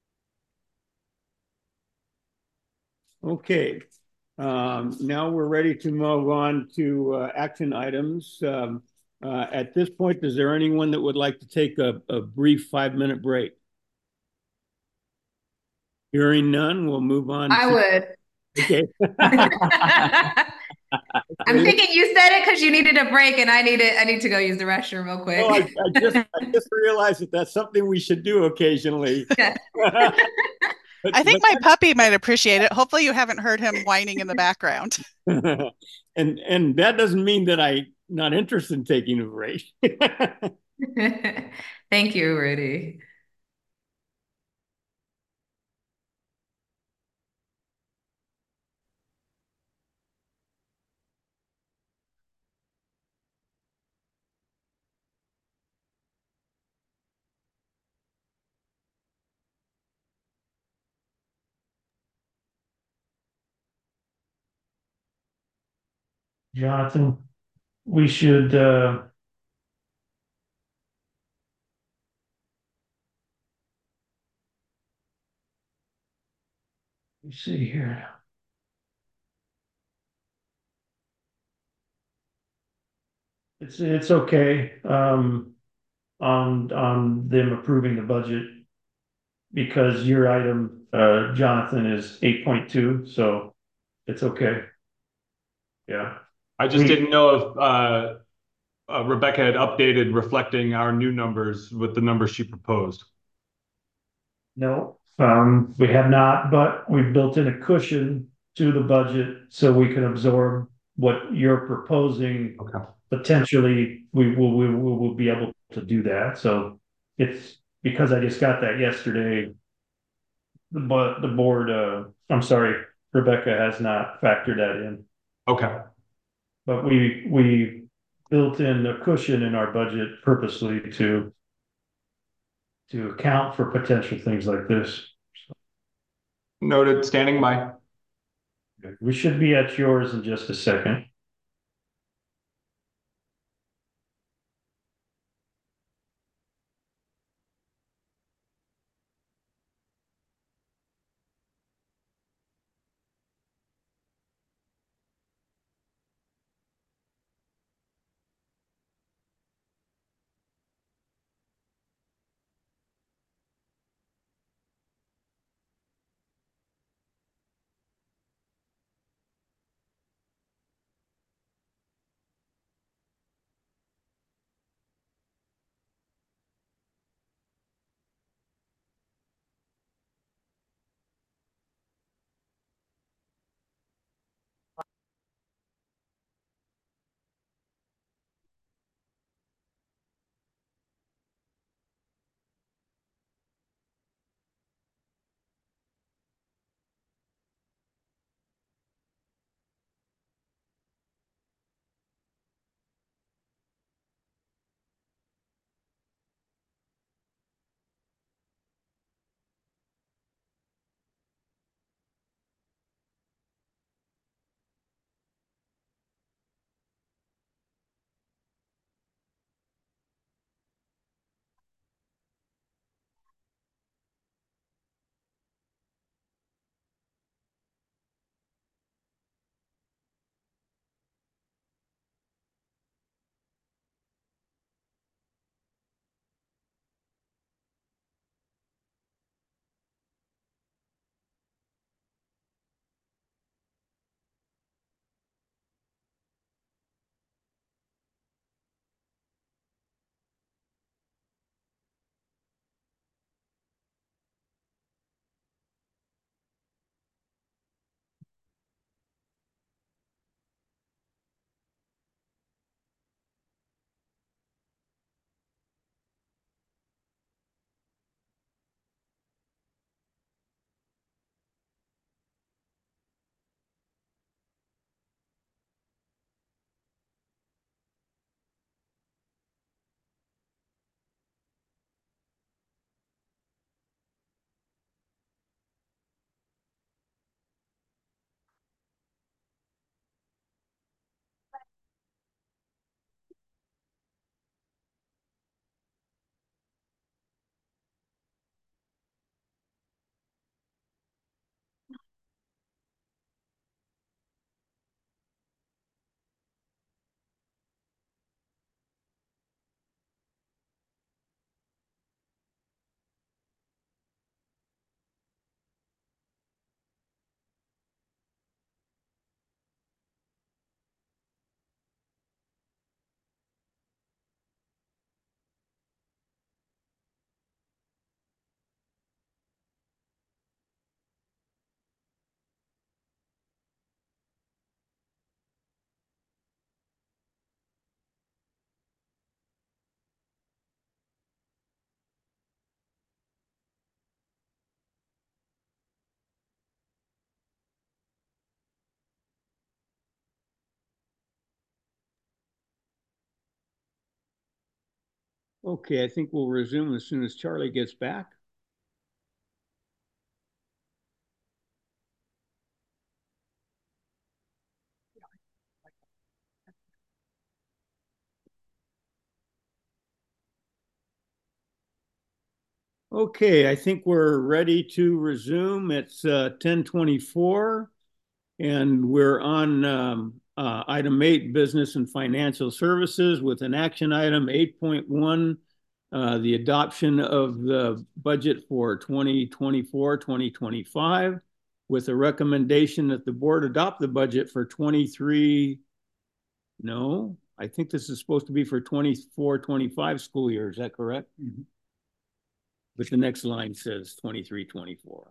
Okay. Um, now we're ready to move on to uh, action items. Um, uh, at this point, is there anyone that would like to take a, a brief five-minute break? Hearing none, we'll move on. I to... would. Okay. I'm thinking you said it because you needed a break, and I needed I need to go use the restroom real quick. Oh, I, I just I just realized that that's something we should do occasionally. Yeah. But, I think my puppy might appreciate it. Hopefully you haven't heard him whining in the background. and and that doesn't mean that I not interested in taking a break. Thank you, Rudy. Jonathan, we should, uh, let me see here. It's, it's okay, um, on, on them approving the budget. Because your item, uh, Jonathan, is eight point two, so it's okay. Yeah. I just We- didn't know if uh, uh, Rebecca had updated reflecting our new numbers with the numbers she proposed. No, um, we have not, but we've built in a cushion to the budget so we can absorb what you're proposing. Okay. Potentially, we will, we will, will be able to do that. So it's because I just got that yesterday. The, but the board, uh, I'm sorry, Rebecca has not factored that in. Okay. But we, we built in a cushion in our budget purposely to to account for potential things like this. Noted. Standing by. We should be at yours in just a second. Okay, I think we'll resume as soon as Charlie gets back. Okay, I think we're ready to resume. It's uh, ten twenty-four, and we're on um, uh, item eight, business and financial services, with an action item eight point one, uh, the adoption of the budget for twenty twenty-four, twenty twenty-five, with a recommendation that the board adopt the budget for twenty-three. No, I think this is supposed to be for twenty-four, twenty-five school year. Is that correct? Mm-hmm. But the next line says twenty-three, twenty-four.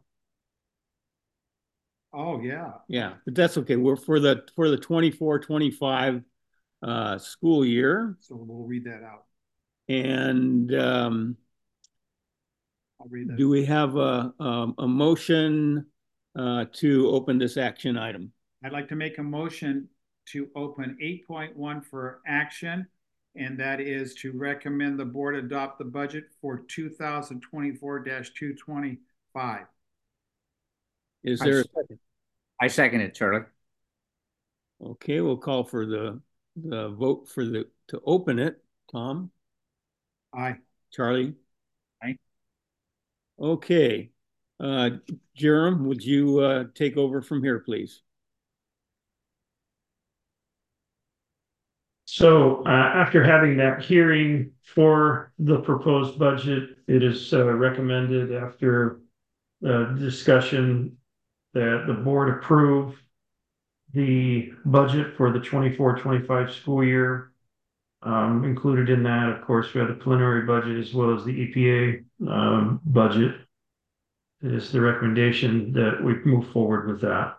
Oh, yeah. Yeah, but that's okay. We're for the for the twenty-four, twenty-five uh, school year. So we'll read that out. And um, I'll read that. Do we have a, a, a motion uh, to open this action item? I'd like to make a motion to open eight point one for action, and that is to recommend the board adopt the budget for two thousand twenty-four dash two twenty-five. Is there a second? I second it, Charlie. Okay, we'll call for the the vote for the to open it. Tom? Aye. Charlie? Aye. Okay. Uh, Jerem, would you uh, take over from here, please? So uh, after having that hearing for the proposed budget, it is uh, recommended after uh, discussion that the board approve the budget for the twenty-four twenty-five school year. Um, included in that, of course, we have the preliminary budget as well as the E P A um, budget. It is the recommendation that we move forward with that.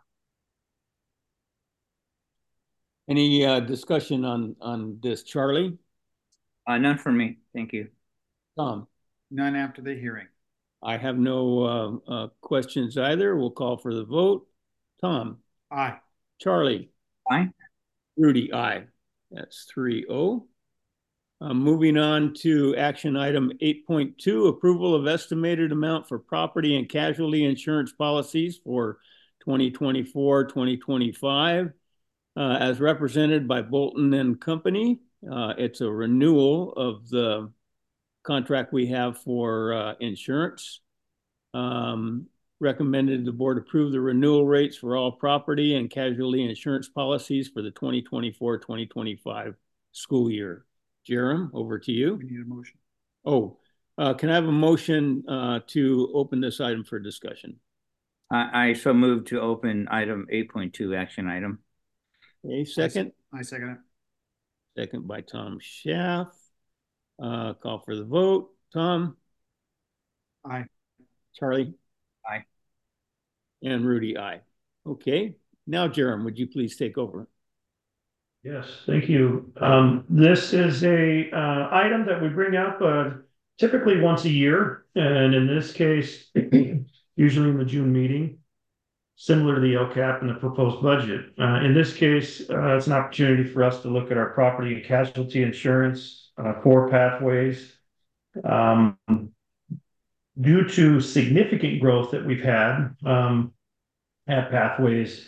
Any uh, discussion on on this, Charlie? Uh, none for me. Thank you. Tom? None after the hearing. I have no uh, uh, questions either. We'll call for the vote. Tom? Aye. Charlie? Aye. Rudy? Aye. That's three oh. Uh, moving on to action item eight point two, approval of estimated amount for property and casualty insurance policies for twenty twenty-four, twenty twenty-five. Uh, as represented by Bolton and Company. Uh, it's a renewal of the contract we have for uh, insurance. Um, recommended the board approve the renewal rates for all property and casualty insurance policies for the twenty twenty-four, twenty twenty-five school year. Jerem, over to you. We need a motion. Oh, uh, can I have a motion uh, to open this item for discussion? I, I so move to open item eight point two, action item. Okay, second. I second it. Second by Tom Schaff. Uh, call for the vote. Tom? Aye. Charlie? Aye. And Rudy, aye. Okay. Now, Jerem, would you please take over? Yes, thank you. Um, this is a uh, item that we bring up uh, typically once a year, and in this case, usually in the June meeting, similar to the L CAP and the proposed budget. Uh, in this case, uh, it's an opportunity for us to look at our property and casualty insurance uh, for Pathways. Um, due to significant growth that we've had um, at Pathways,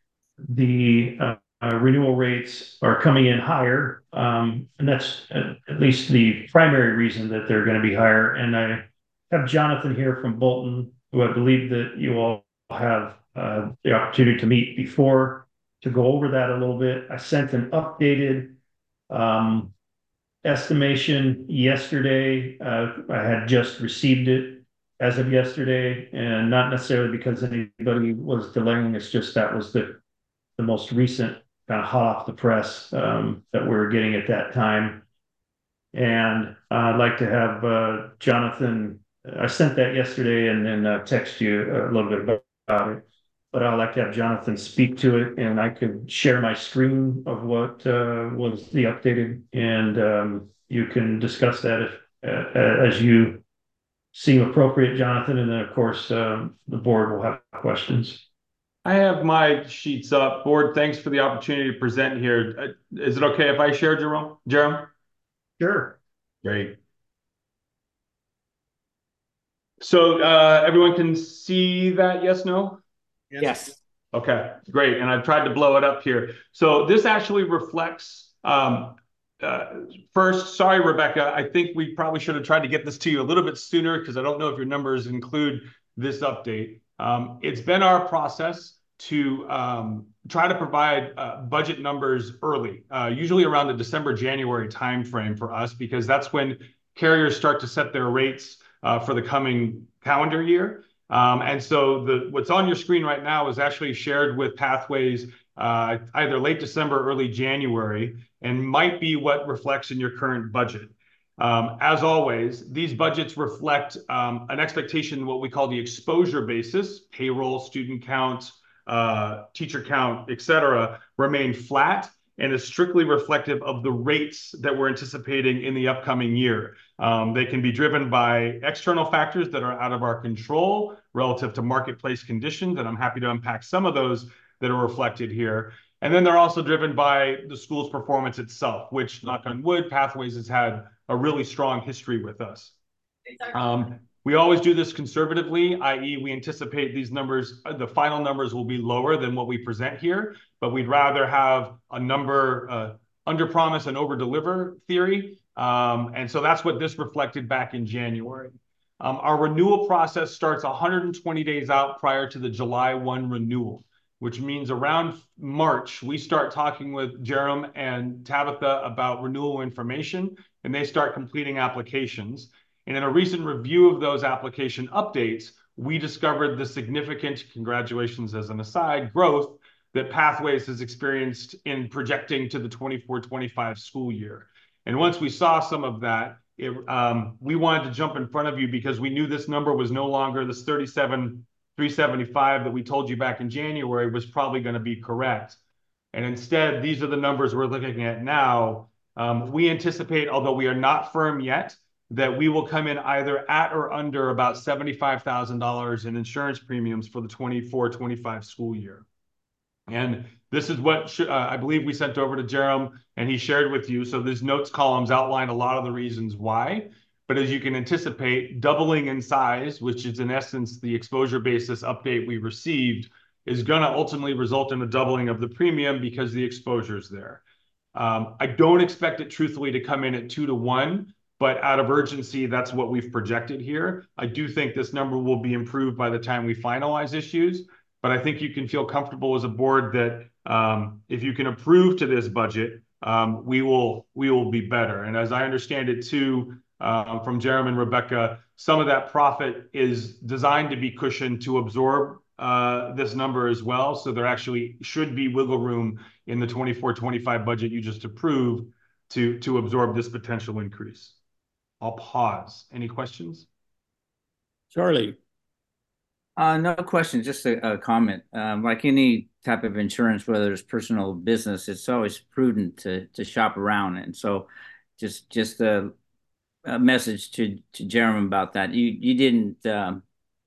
the uh, uh, renewal rates are coming in higher, um, and that's at, at least the primary reason that they're going to be higher. And I have Jonathan here from Bolton, who I believe that you all have uh, the opportunity to meet before, to go over that a little bit. I sent an updated um, estimation yesterday. Uh, I had just received it as of yesterday, and not necessarily because anybody was delaying. It's just that was the the most recent kind of hot off the press um, that we were getting at that time. And uh, I'd like to have uh, Jonathan. I sent that yesterday and then uh, text you a little bit about it. But I'd like to have Jonathan speak to it, and I could share my screen of what uh, was the updated, and um, you can discuss that if, uh, as you seem appropriate, Jonathan. And then, of course, um, the board will have questions. I have my sheets up. Board, thanks for the opportunity to present here. Uh, is it okay if I share, Jerome? Jerome? Sure. Great. So uh, everyone can see that, yes, no? Yes. Okay, great. And I've tried to blow it up here. So this actually reflects, um, uh, first, sorry, Rebecca, I think we probably should have tried to get this to you a little bit sooner because I don't know if your numbers include this update. Um, it's been our process to um, try to provide uh, budget numbers early, uh, usually around the December, January timeframe for us, because that's when carriers start to set their rates uh, for the coming calendar year. Um, and so the what's on your screen right now is actually shared with Pathways uh, either late December, early January, and might be what reflects in your current budget. Um, as always, these budgets reflect um, an expectation, what we call the exposure basis, payroll, student count, uh, teacher count, et cetera, remain flat and is strictly reflective of the rates that we're anticipating in the upcoming year. Um, they can be driven by external factors that are out of our control relative to marketplace conditions, and I'm happy to unpack some of those that are reflected here. And then they're also driven by the school's performance itself, which, knock on wood, Pathways has had a really strong history with us. Um, we always do this conservatively, that is we anticipate these numbers, the final numbers will be lower than what we present here, but we'd rather have a number uh, under promise and over deliver theory. Um, and so that's what this reflected back in January. Um, our renewal process starts one hundred twenty days out prior to the July first renewal, which means around March, we start talking with Jerem and Tabitha about renewal information, and they start completing applications. And in a recent review of those application updates, we discovered the significant, congratulations as an aside, growth that Pathways has experienced in projecting to the twenty-four twenty-five school year. And once we saw some of that, it, um, we wanted to jump in front of you because we knew this number was no longer this thirty-seven three seventy-five that we told you back in January was probably going to be correct. And instead, these are the numbers we're looking at now. Um, we anticipate, although we are not firm yet, that we will come in either at or under about seventy-five thousand dollars in insurance premiums for the twenty-four twenty-five school year. And this is what uh, I believe we sent over to Jerem and he shared with you. So these notes columns outline a lot of the reasons why. But as you can anticipate, doubling in size, which is in essence the exposure basis update we received, is going to ultimately result in a doubling of the premium because the exposure is there. Um, I don't expect it truthfully to come in at two to one. But out of urgency, that's what we've projected here. I do think this number will be improved by the time we finalize issues. But I think you can feel comfortable as a board that um, if you can approve to this budget, um, we will we will be better. And as I understand it too, uh, from Jerem and Rebecca, some of that profit is designed to be cushioned to absorb uh, this number as well. So there actually should be wiggle room in the twenty-four twenty-five budget you just approved to, to absorb this potential increase. I'll pause. Any questions? Charlie. Uh, no questions, just a, a comment. Um, like any type of insurance, whether it's personal or business, it's always prudent to to shop around. And so just just a, a message to, to Jeremy about that. You you didn't um,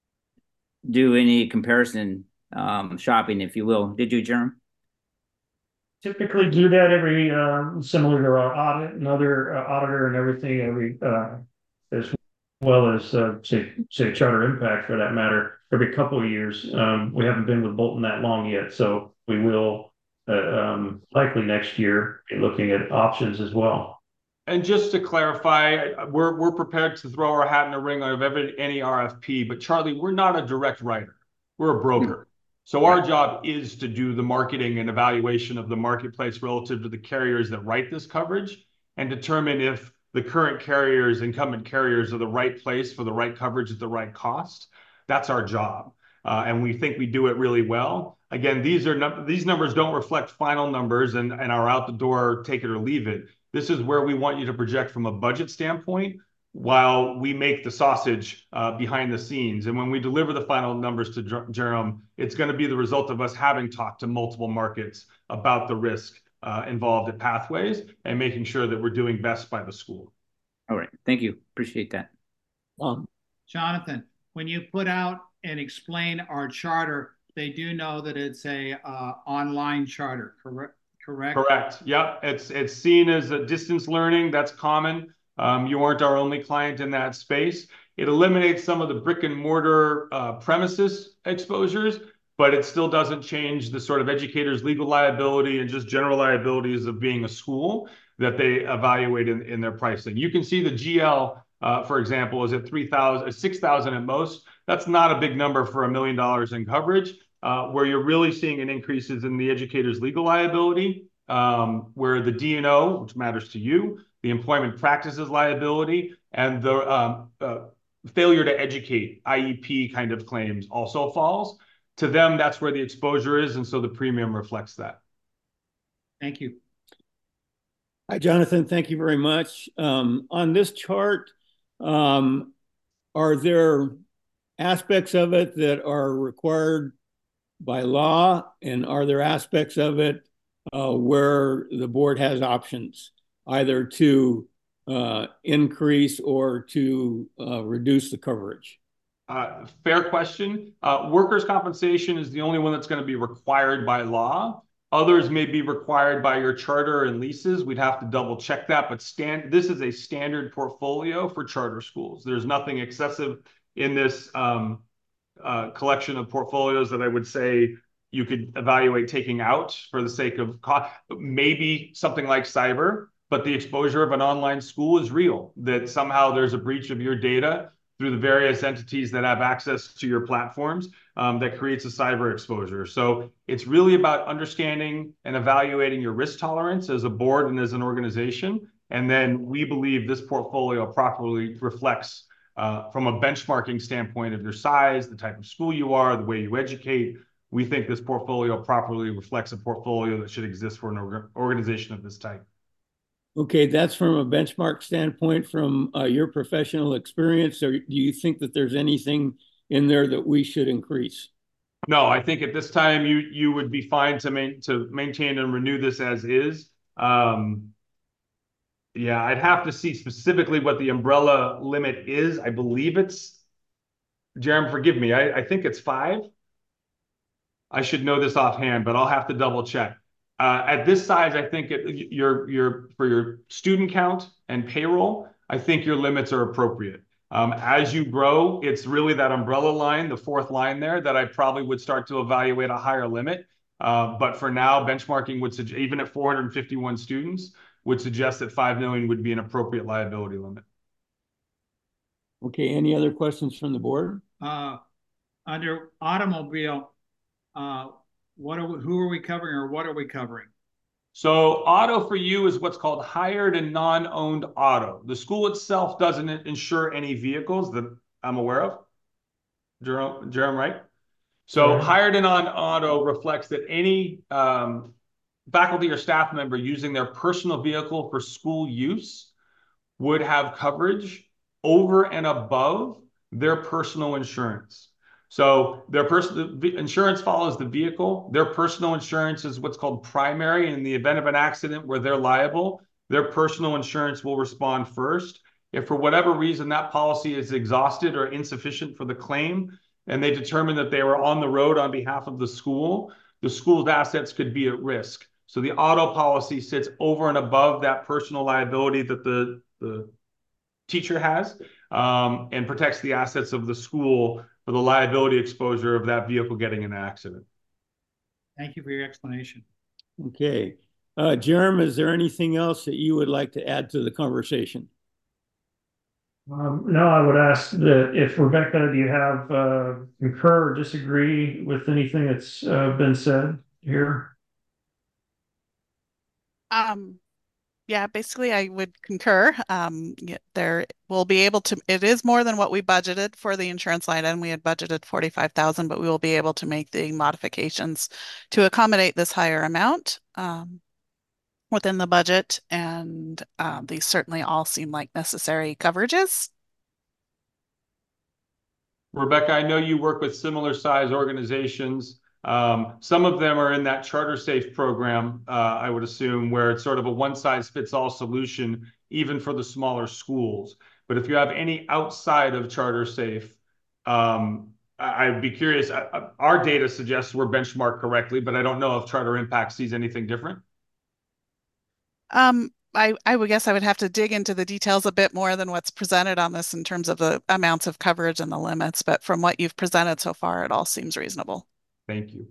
do any comparison um, shopping, if you will, did you, Jeremy? Typically do that every, uh, similar to our audit and other uh, auditor and everything, every, uh, as well as, uh, say, say Charter Impact for that matter, every couple of years. Um, we haven't been with Bolton that long yet, so we will, uh, um, likely next year be looking at options as well. And just to clarify, we're, we're prepared to throw our hat in the ring of every, any R F P, but Charlie, we're not a direct writer. We're a broker. Mm-hmm. So our job is to do the marketing and evaluation of the marketplace relative to the carriers that write this coverage and determine if the current carriers, incumbent carriers, are the right place for the right coverage at the right cost. That's our job. Uh, and we think we do it really well. Again, these are num- these numbers don't reflect final numbers and, and are out the door, take it or leave it. This is where we want you to project from a budget standpoint while we make the sausage uh, behind the scenes. And when we deliver the final numbers to Jer- Jerem, it's going to be the result of us having talked to multiple markets about the risk uh, involved at Pathways and making sure that we're doing best by the school. All right. Thank you. Appreciate that. Um, Jonathan, when you put out and explain our charter, they do know that it's a uh, online charter, correct? Correct. Correct. Yep. It's, it's seen as a distance learning. That's common. Um, you aren't our only client in that space. It eliminates some of the brick and mortar uh, premises exposures, but it still doesn't change the sort of educators' legal liability and just general liabilities of being a school that they evaluate in, in their pricing. You can see the G L, uh, for example, is at three thousand, six thousand at most. That's not a big number for a million dollars in coverage. Uh, where you're really seeing an increase is in the educator's legal liability, um, where the D and O, which matters to you, the employment practices liability, and the um, uh, failure to educate, I E P kind of claims also falls. To them, that's where the exposure is, and so the premium reflects that. Thank you. Hi, Jonathan. Thank you very much. Um, on this chart, um, are there aspects of it that are required by law, and are there aspects of it uh, where the board has options, either to uh, increase or to uh, reduce the coverage? Uh, fair question. Uh, workers' compensation is the only one that's going to be required by law. Others may be required by your charter and leases. We'd have to double check that, but stand, this is a standard portfolio for charter schools. There's nothing excessive in this um, uh, collection of portfolios that I would say you could evaluate taking out for the sake of cost. Maybe something like cyber, but the exposure of an online school is real, that somehow there's a breach of your data through the various entities that have access to your platforms um, that creates a cyber exposure. So it's really about understanding and evaluating your risk tolerance as a board and as an organization. And then we believe this portfolio properly reflects uh, from a benchmarking standpoint of your size, the type of school you are, the way you educate. We think this portfolio properly reflects a portfolio that should exist for an org organization of this type. Okay, that's from a benchmark standpoint from uh, your professional experience, or do you think that there's anything in there that we should increase? No, I think at this time you you would be fine to, main, to maintain and renew this as is. Um, yeah, I'd have to see specifically what the umbrella limit is. I believe it's, Jerem, forgive me, I, I think it's five. I should know this offhand, but I'll have to double check. Uh, at this size, I think it, your, your, for your student count and payroll, I think your limits are appropriate. Um, as you grow, it's really that umbrella line, the fourth line there, that I probably would start to evaluate a higher limit. Uh, but for now, benchmarking would suggest, even at four hundred fifty-one students, would suggest that five million would be an appropriate liability limit. Okay, any other questions from the board? Uh, under automobile, uh, what are we, who are we covering, or what are we covering? So auto for you is what's called hired and non-owned auto. The school itself doesn't insure any vehicles that I'm aware of. Jerome, Jerome, right? So Right. hired and non-auto reflects that any um, faculty or staff member using their personal vehicle for school use would have coverage over and above their personal insurance. So their personal insurance follows the vehicle. Their personal insurance is what's called primary. In the event of an accident where they're liable, their personal insurance will respond first. If for whatever reason that policy is exhausted or insufficient for the claim, and they determine that they were on the road on behalf of the school, the school's assets could be at risk. So the auto policy sits over and above that personal liability that the, the teacher has um, and protects the assets of the school for the liability exposure of that vehicle getting in an accident. Thank you for your explanation. Okay. Uh, Jerem, is there anything else that you would like to add to the conversation? Um, no, I would ask that if Rebecca, do you have uh, concur or disagree with anything that's uh, been said here? Um, yeah, basically I would concur. Um, yeah, there will be able to, it is more than what we budgeted for the insurance line, and we had budgeted forty-five thousand, but we will be able to make the modifications to accommodate this higher amount um, within the budget. And uh, these certainly all seem like necessary coverages. Rebecca, I know you work with similar size organizations. Um, some of them are in that Charter Safe program, uh, I would assume, where it's sort of a one-size-fits-all solution, even for the smaller schools. But if you have any outside of Charter Safe, um, I, I'd be curious. I, our data suggests we're benchmarked correctly, but I don't know if Charter Impact sees anything different. Um, I, I would guess I would have to dig into the details a bit more than what's presented on this in terms of the amounts of coverage and the limits, but from what you've presented so far, it all seems reasonable. Thank you.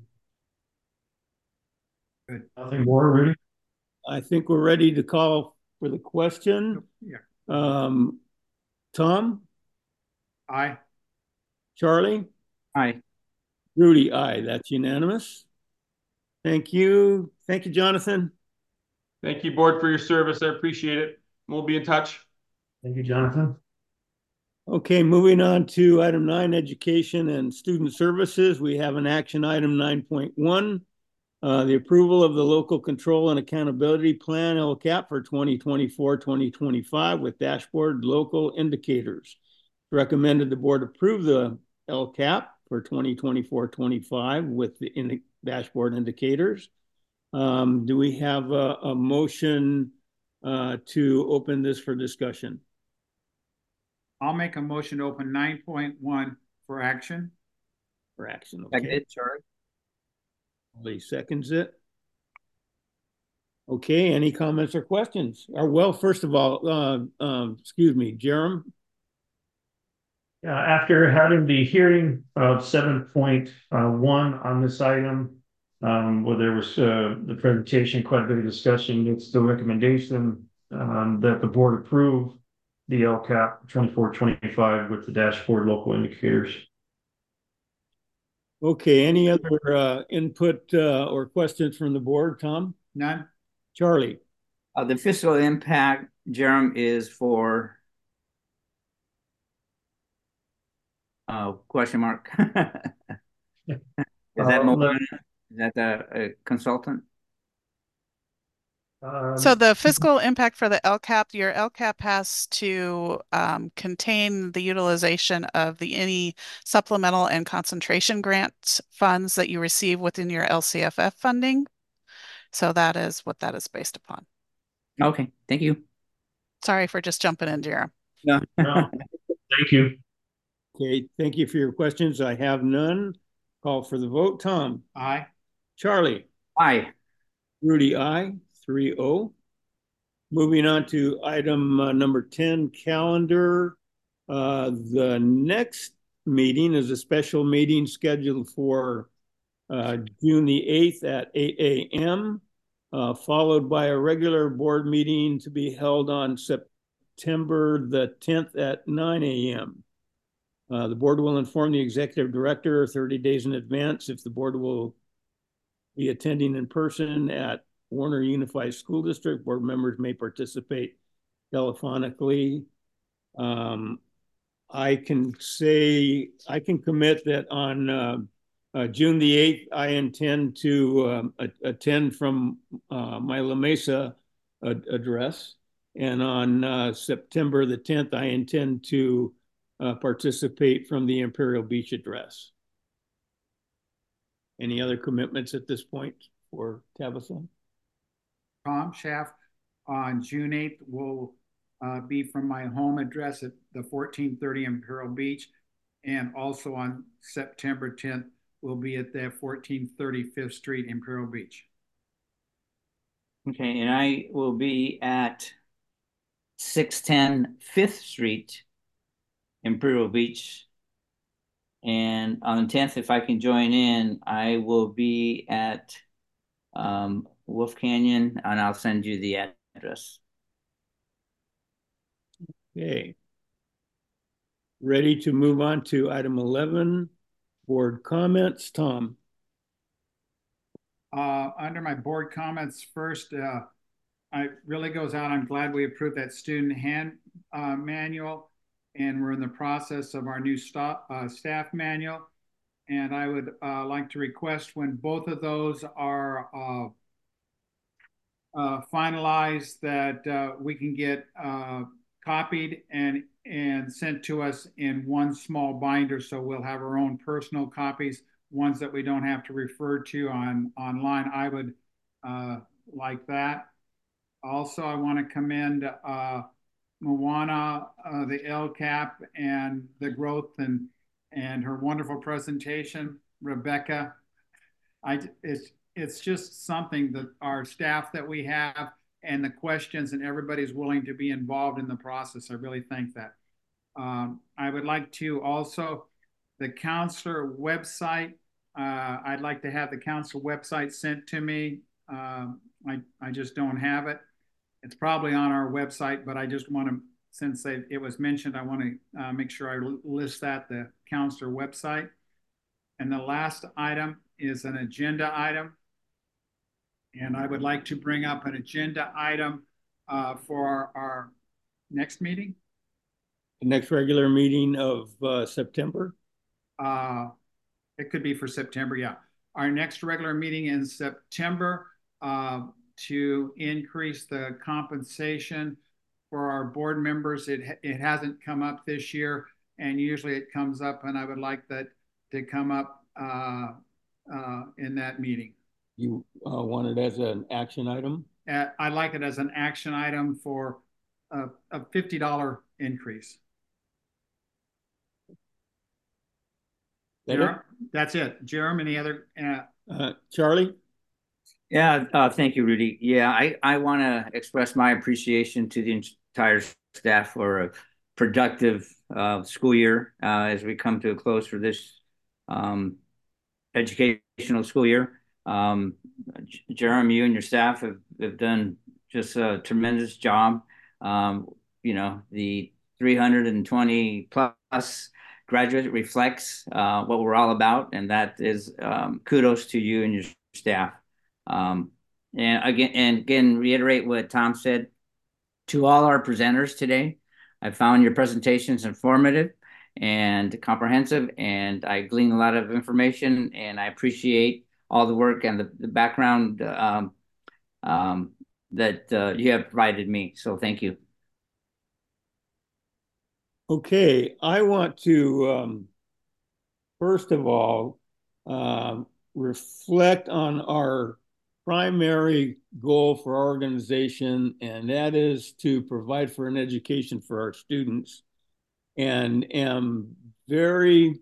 Good. Nothing more, Rudy? I think we're ready to call for the question. Yeah. Um, Tom, Aye. Charlie, Aye. Rudy, aye. That's unanimous. Thank you. Thank you, Jonathan. Thank you, board, for your service. I appreciate it. We'll be in touch. Thank you, Jonathan. Okay, moving on to item nine, education and student services. We have an action item nine point one. Uh, the approval of the local control and accountability plan L C A P for twenty twenty-four twenty twenty-five with dashboard local indicators. Recommended the board approve the L C A P for twenty twenty-four twenty-five with the in dashboard indicators. Um, do we have a, a motion uh, to open this for discussion? I'll make a motion to open nine point one for action. For action, okay. Seconded, Charlie. Lee seconds it. Okay, any comments or questions? Or well, first of all, uh, um, excuse me, Jerem. Uh, after having the hearing of seven point one on this item, um, where there was uh, the presentation, quite a bit of discussion, it's the recommendation um, that the board approve the L C A P twenty-four twenty-five with the dashboard local indicators. Okay, any other uh, input uh, or questions from the board, Tom? None? Charlie? Uh, the fiscal impact, Jerem, is for uh, question mark. Is that Uh, Moana? Is that the uh, consultant? Um, So the fiscal impact for the L C A P, your L C A P has to um, contain the utilization of the any supplemental and concentration grant funds that you receive within your L C F F funding. So that is what that is based upon. Okay, thank you. Sorry for just jumping in, Jerem. No. no, thank you. Okay, thank you for your questions. I have none. Call for the vote. Tom? Aye. Charlie? Aye. Rudy, aye. three oh. Moving on to item uh, number ten, calendar. Uh, the next meeting is a special meeting scheduled for uh, June the eighth at eight A M, uh, followed by a regular board meeting to be held on September the tenth at nine A M Uh, the board will inform the executive director thirty days in advance if the board will be attending in person at Warner Unified School District. Board members may participate telephonically. Um, I can say, I can commit that on uh, uh, June the eighth, I intend to um, attend from uh, my La Mesa ad address. And on uh, September the tenth, I intend to uh, participate from the Imperial Beach address. Any other commitments at this point for Tabitha? Tom Schaff on June eighth will uh, be from my home address at the fourteen thirty Imperial Beach. And also on September tenth, will be at the fourteen thirty Fifth Street, Imperial Beach. Okay, and I will be at six ten Fifth Street, Imperial Beach. And on the tenth, if I can join in, I will be at um, Wolf Canyon, and I'll send you the address. Okay. Ready to move on to item eleven, board comments. Tom? Uh, under my board comments first, uh, I really goes out. I'm glad we approved that student hand uh, manual, and we're in the process of our new staff, uh, staff manual. And I would uh, like to request when both of those are uh, uh, finalized that uh, we can get uh, copied and and sent to us in one small binder, so we'll have our own personal copies, ones that we don't have to refer to on online. I would uh, like that. Also, I want to commend uh, Moana, uh, the L C A P, and the growth and and her wonderful presentation. Rebecca, I it's it's just something that our staff that we have and the questions, and everybody's willing to be involved in the process. I really thank that. Um, I would like to also, the counselor website, uh, I'd like to have the council website sent to me. Um, I, I just don't have it. It's probably on our website, but I just want to, since they, it was mentioned, I want to uh, make sure I list that, the counselor website. And the last item is an agenda item. And I would like to bring up an agenda item uh, for our, our next meeting. The next regular meeting of uh, September. Uh, it could be for September, yeah. Our next regular meeting in September uh, to increase the compensation for our board members. It, it hasn't come up this year, and usually it comes up, and I would like that to come up uh, uh, in that meeting. You uh, want it as an action item? Uh, I like it as an action item for a, a fifty dollar increase. That Jerem, that's it. Jerem, any other? Uh, uh, Charlie? Yeah, uh, thank you, Rudy. Yeah, I, I want to express my appreciation to the entire staff for a productive uh, school year uh, as we come to a close for this um, educational school year. Um, Jeremy, you and your staff have, have done just a tremendous job. Um, you know, the three hundred twenty plus graduate reflects uh, what we're all about, and that is um, kudos to you and your staff. Um, and again, and again, reiterate what Tom said to all our presenters today. I found your presentations informative and comprehensive, and I gleaned a lot of information, and I appreciate all the work and the, the background um, um, that uh, you have provided me. So thank you. Okay, I want to, um, first of all, uh, reflect on our primary goal for our organization, and that is to provide for an education for our students, and am very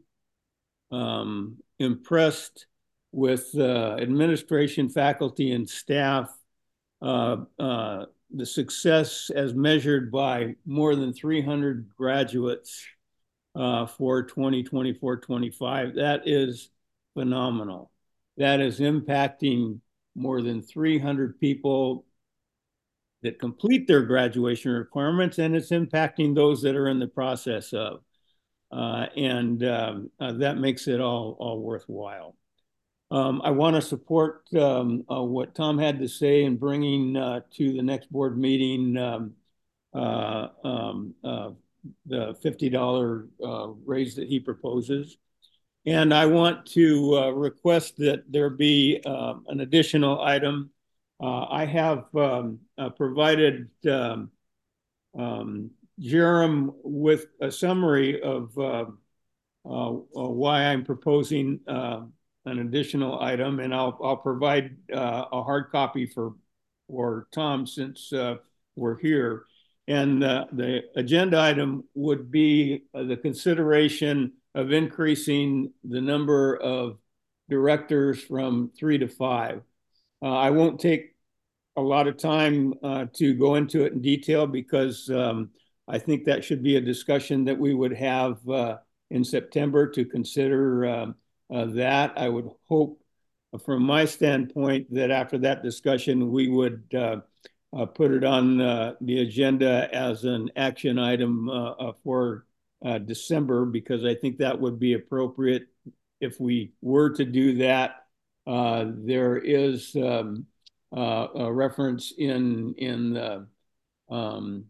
um, impressed with uh, administration, faculty, and staff, uh, uh, the success as measured by more than three hundred graduates uh, for twenty twenty-four twenty-five. That is phenomenal. That is impacting more than three hundred people that complete their graduation requirements, and it's impacting those that are in the process of. Uh, and um, uh, that makes it all, all worthwhile. Um, I want to support um, uh, what Tom had to say in bringing uh, to the next board meeting um, uh, um, uh, the fifty dollar uh, raise that he proposes. And I want to uh, request that there be uh, an additional item. Uh, I have um, uh, provided um, um, Jerem with a summary of uh, uh, uh, why I'm proposing uh, an additional item, and I'll, I'll provide uh, a hard copy for, for Tom since uh, we're here. And uh, the agenda item would be uh, the consideration of increasing the number of directors from three to five. Uh, I won't take a lot of time uh, to go into it in detail because um, I think that should be a discussion that we would have uh, in September to consider um, uh, that. I would hope from my standpoint that after that discussion, we would uh, uh, put it on uh, the agenda as an action item uh, uh, for uh, December, because I think that would be appropriate if we were to do that. Uh, there is um, uh, a reference in, in the um,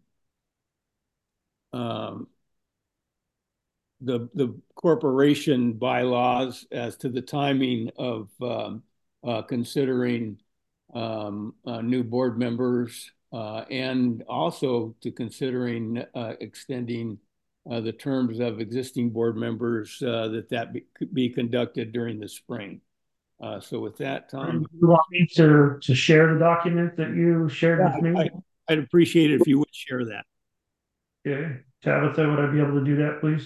um, the, the corporation bylaws as to the timing of um, uh, considering um, uh, new board members uh, and also to considering uh, extending uh, the terms of existing board members, uh, that that be, be conducted during the spring. Uh, so with that, Tom. You want me to, to share the document that you shared Yeah, with me? I, I'd appreciate it if you would share that. Okay. Tabitha, would I be able to do that, please?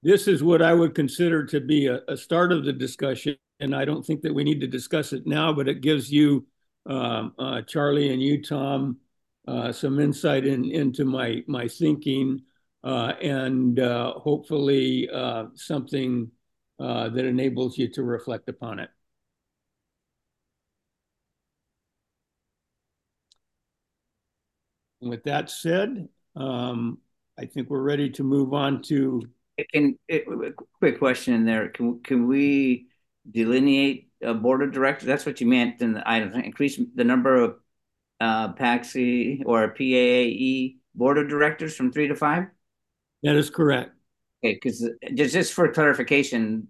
this is what I would consider to be a, a start of the discussion. And I don't think that we need to discuss it now, but it gives you, um, uh, Charlie, and you, Tom, uh, some insight in, into my, my thinking, uh, and uh, hopefully uh, something uh, that enables you to reflect upon it. And with that said, um, I think we're ready to move on to. Can it, quick question in there? Can can we delineate a board of directors? That's what you meant in the item. Increase the number of uh, PAXI or P A A E board of directors from three to five. That is correct. Okay, because just just for clarification.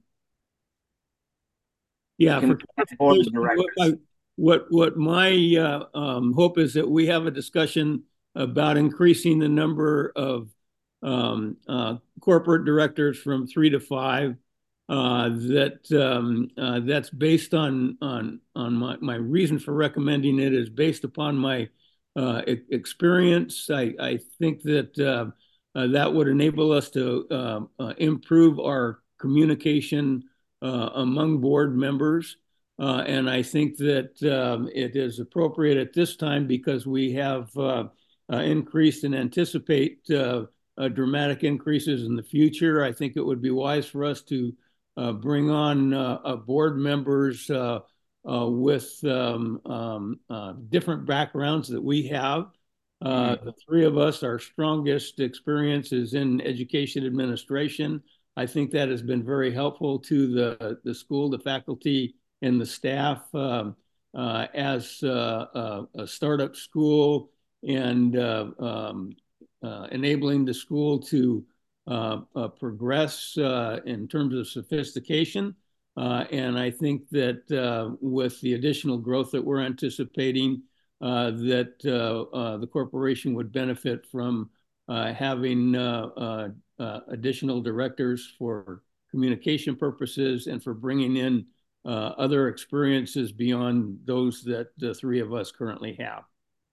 Yeah, for board of directors. What, what what my uh, um, hope is that we have a discussion about increasing the number of um, uh, corporate directors from three to five. Uh, that um, uh, that's based on on on my, my reason for recommending it is based upon my uh, experience. I, I think that uh, uh, that would enable us to uh, uh, improve our communication uh, among board members. Uh, and I think that um, it is appropriate at this time because we have uh, uh, increased and anticipate uh, uh, dramatic increases in the future. I think it would be wise for us to uh, bring on uh, uh, board members uh, uh, with um, um, uh, different backgrounds that we have. Uh, mm-hmm. The three of us, our strongest experience is in education administration. I think that has been very helpful to the, the school, the faculty, and the staff um, uh, as uh, uh, a startup school and uh, um, uh, enabling the school to uh, uh, progress uh, in terms of sophistication. Uh, and I think that uh, with the additional growth that we're anticipating, uh, that uh, uh, the corporation would benefit from uh, having uh, uh, uh, additional directors for communication purposes and for bringing in Uh, other experiences beyond those that the three of us currently have.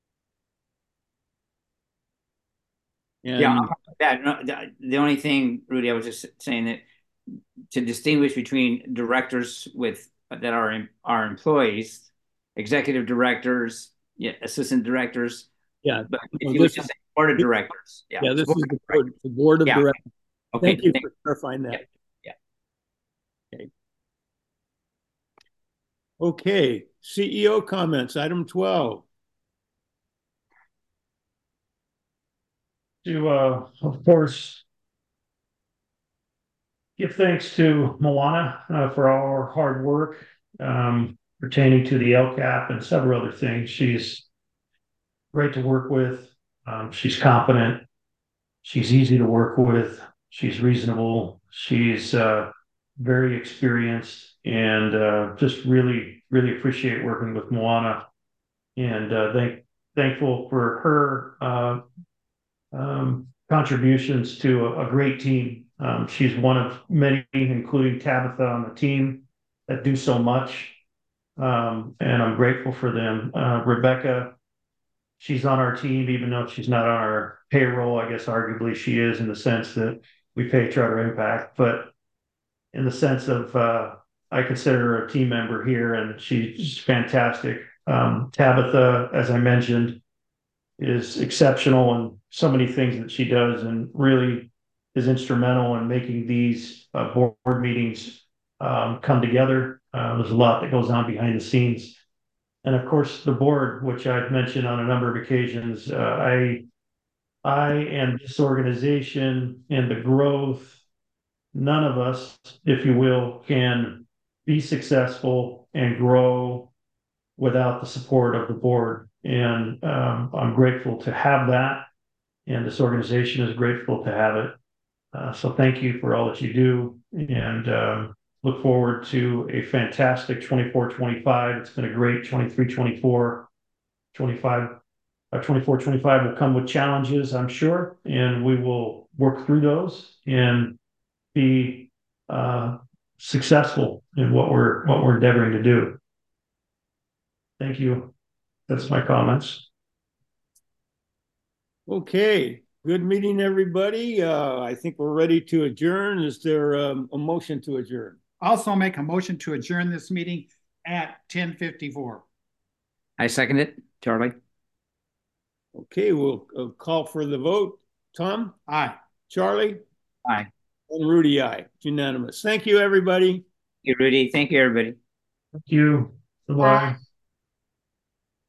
And yeah, that, the only thing, Rudy, I was just saying that to distinguish between directors with that are are employees, executive directors, yeah, assistant directors. Yeah, but if well, you would just say board of directors. Yeah, yeah this is the board, the board of yeah. directors. Okay, thank you thank for clarifying that. Yeah. yeah. Okay. Okay, C E O comments, item twelve. To, uh, of course, give thanks to Moana uh, for all her hard work um, pertaining to the L CAP and several other things. She's great to work with. Um, she's competent. She's easy to work with. She's reasonable. She's uh, very experienced, and uh, just really, really appreciate working with Moana. And uh, thank, thankful for her uh, um, contributions to a, a great team. Um, she's one of many, including Tabitha on the team, that do so much. Um, and I'm grateful for them. Uh, Rebecca, she's on our team, even though she's not on our payroll. I guess arguably she is in the sense that we pay Charter Impact, but in the sense of, uh, I consider her a team member here, and she's fantastic. Um, Tabitha, as I mentioned, is exceptional in so many things that she does, and really is instrumental in making these uh, board meetings um, come together. Uh, there's a lot that goes on behind the scenes. And of course, the board, which I've mentioned on a number of occasions, uh, I, I and this organization and the growth, none of us, if you will, can be successful and grow without the support of the board. And um, I'm grateful to have that. And this organization is grateful to have it. Uh, so thank you for all that you do. And um, look forward to a fantastic twenty-four twenty-five. It's been a great twenty-three twenty-four. twenty-five, uh, twenty-four twenty-five will come with challenges, I'm sure, and we will work through those and be uh, successful in what we're what we're endeavoring to do. Thank you. That's my comments. Okay, Good meeting, everybody. Uh, I think we're ready to adjourn. Is there um, a motion to adjourn? Also make a motion to adjourn this meeting at ten fifty-four. I second it, Charlie. Okay, we'll uh, call for the vote. Tom? Aye. Charlie? Aye. And Rudy, aye. It's unanimous. Thank you, everybody. Thank you, Rudy. Thank you, everybody. Thank you. Goodbye.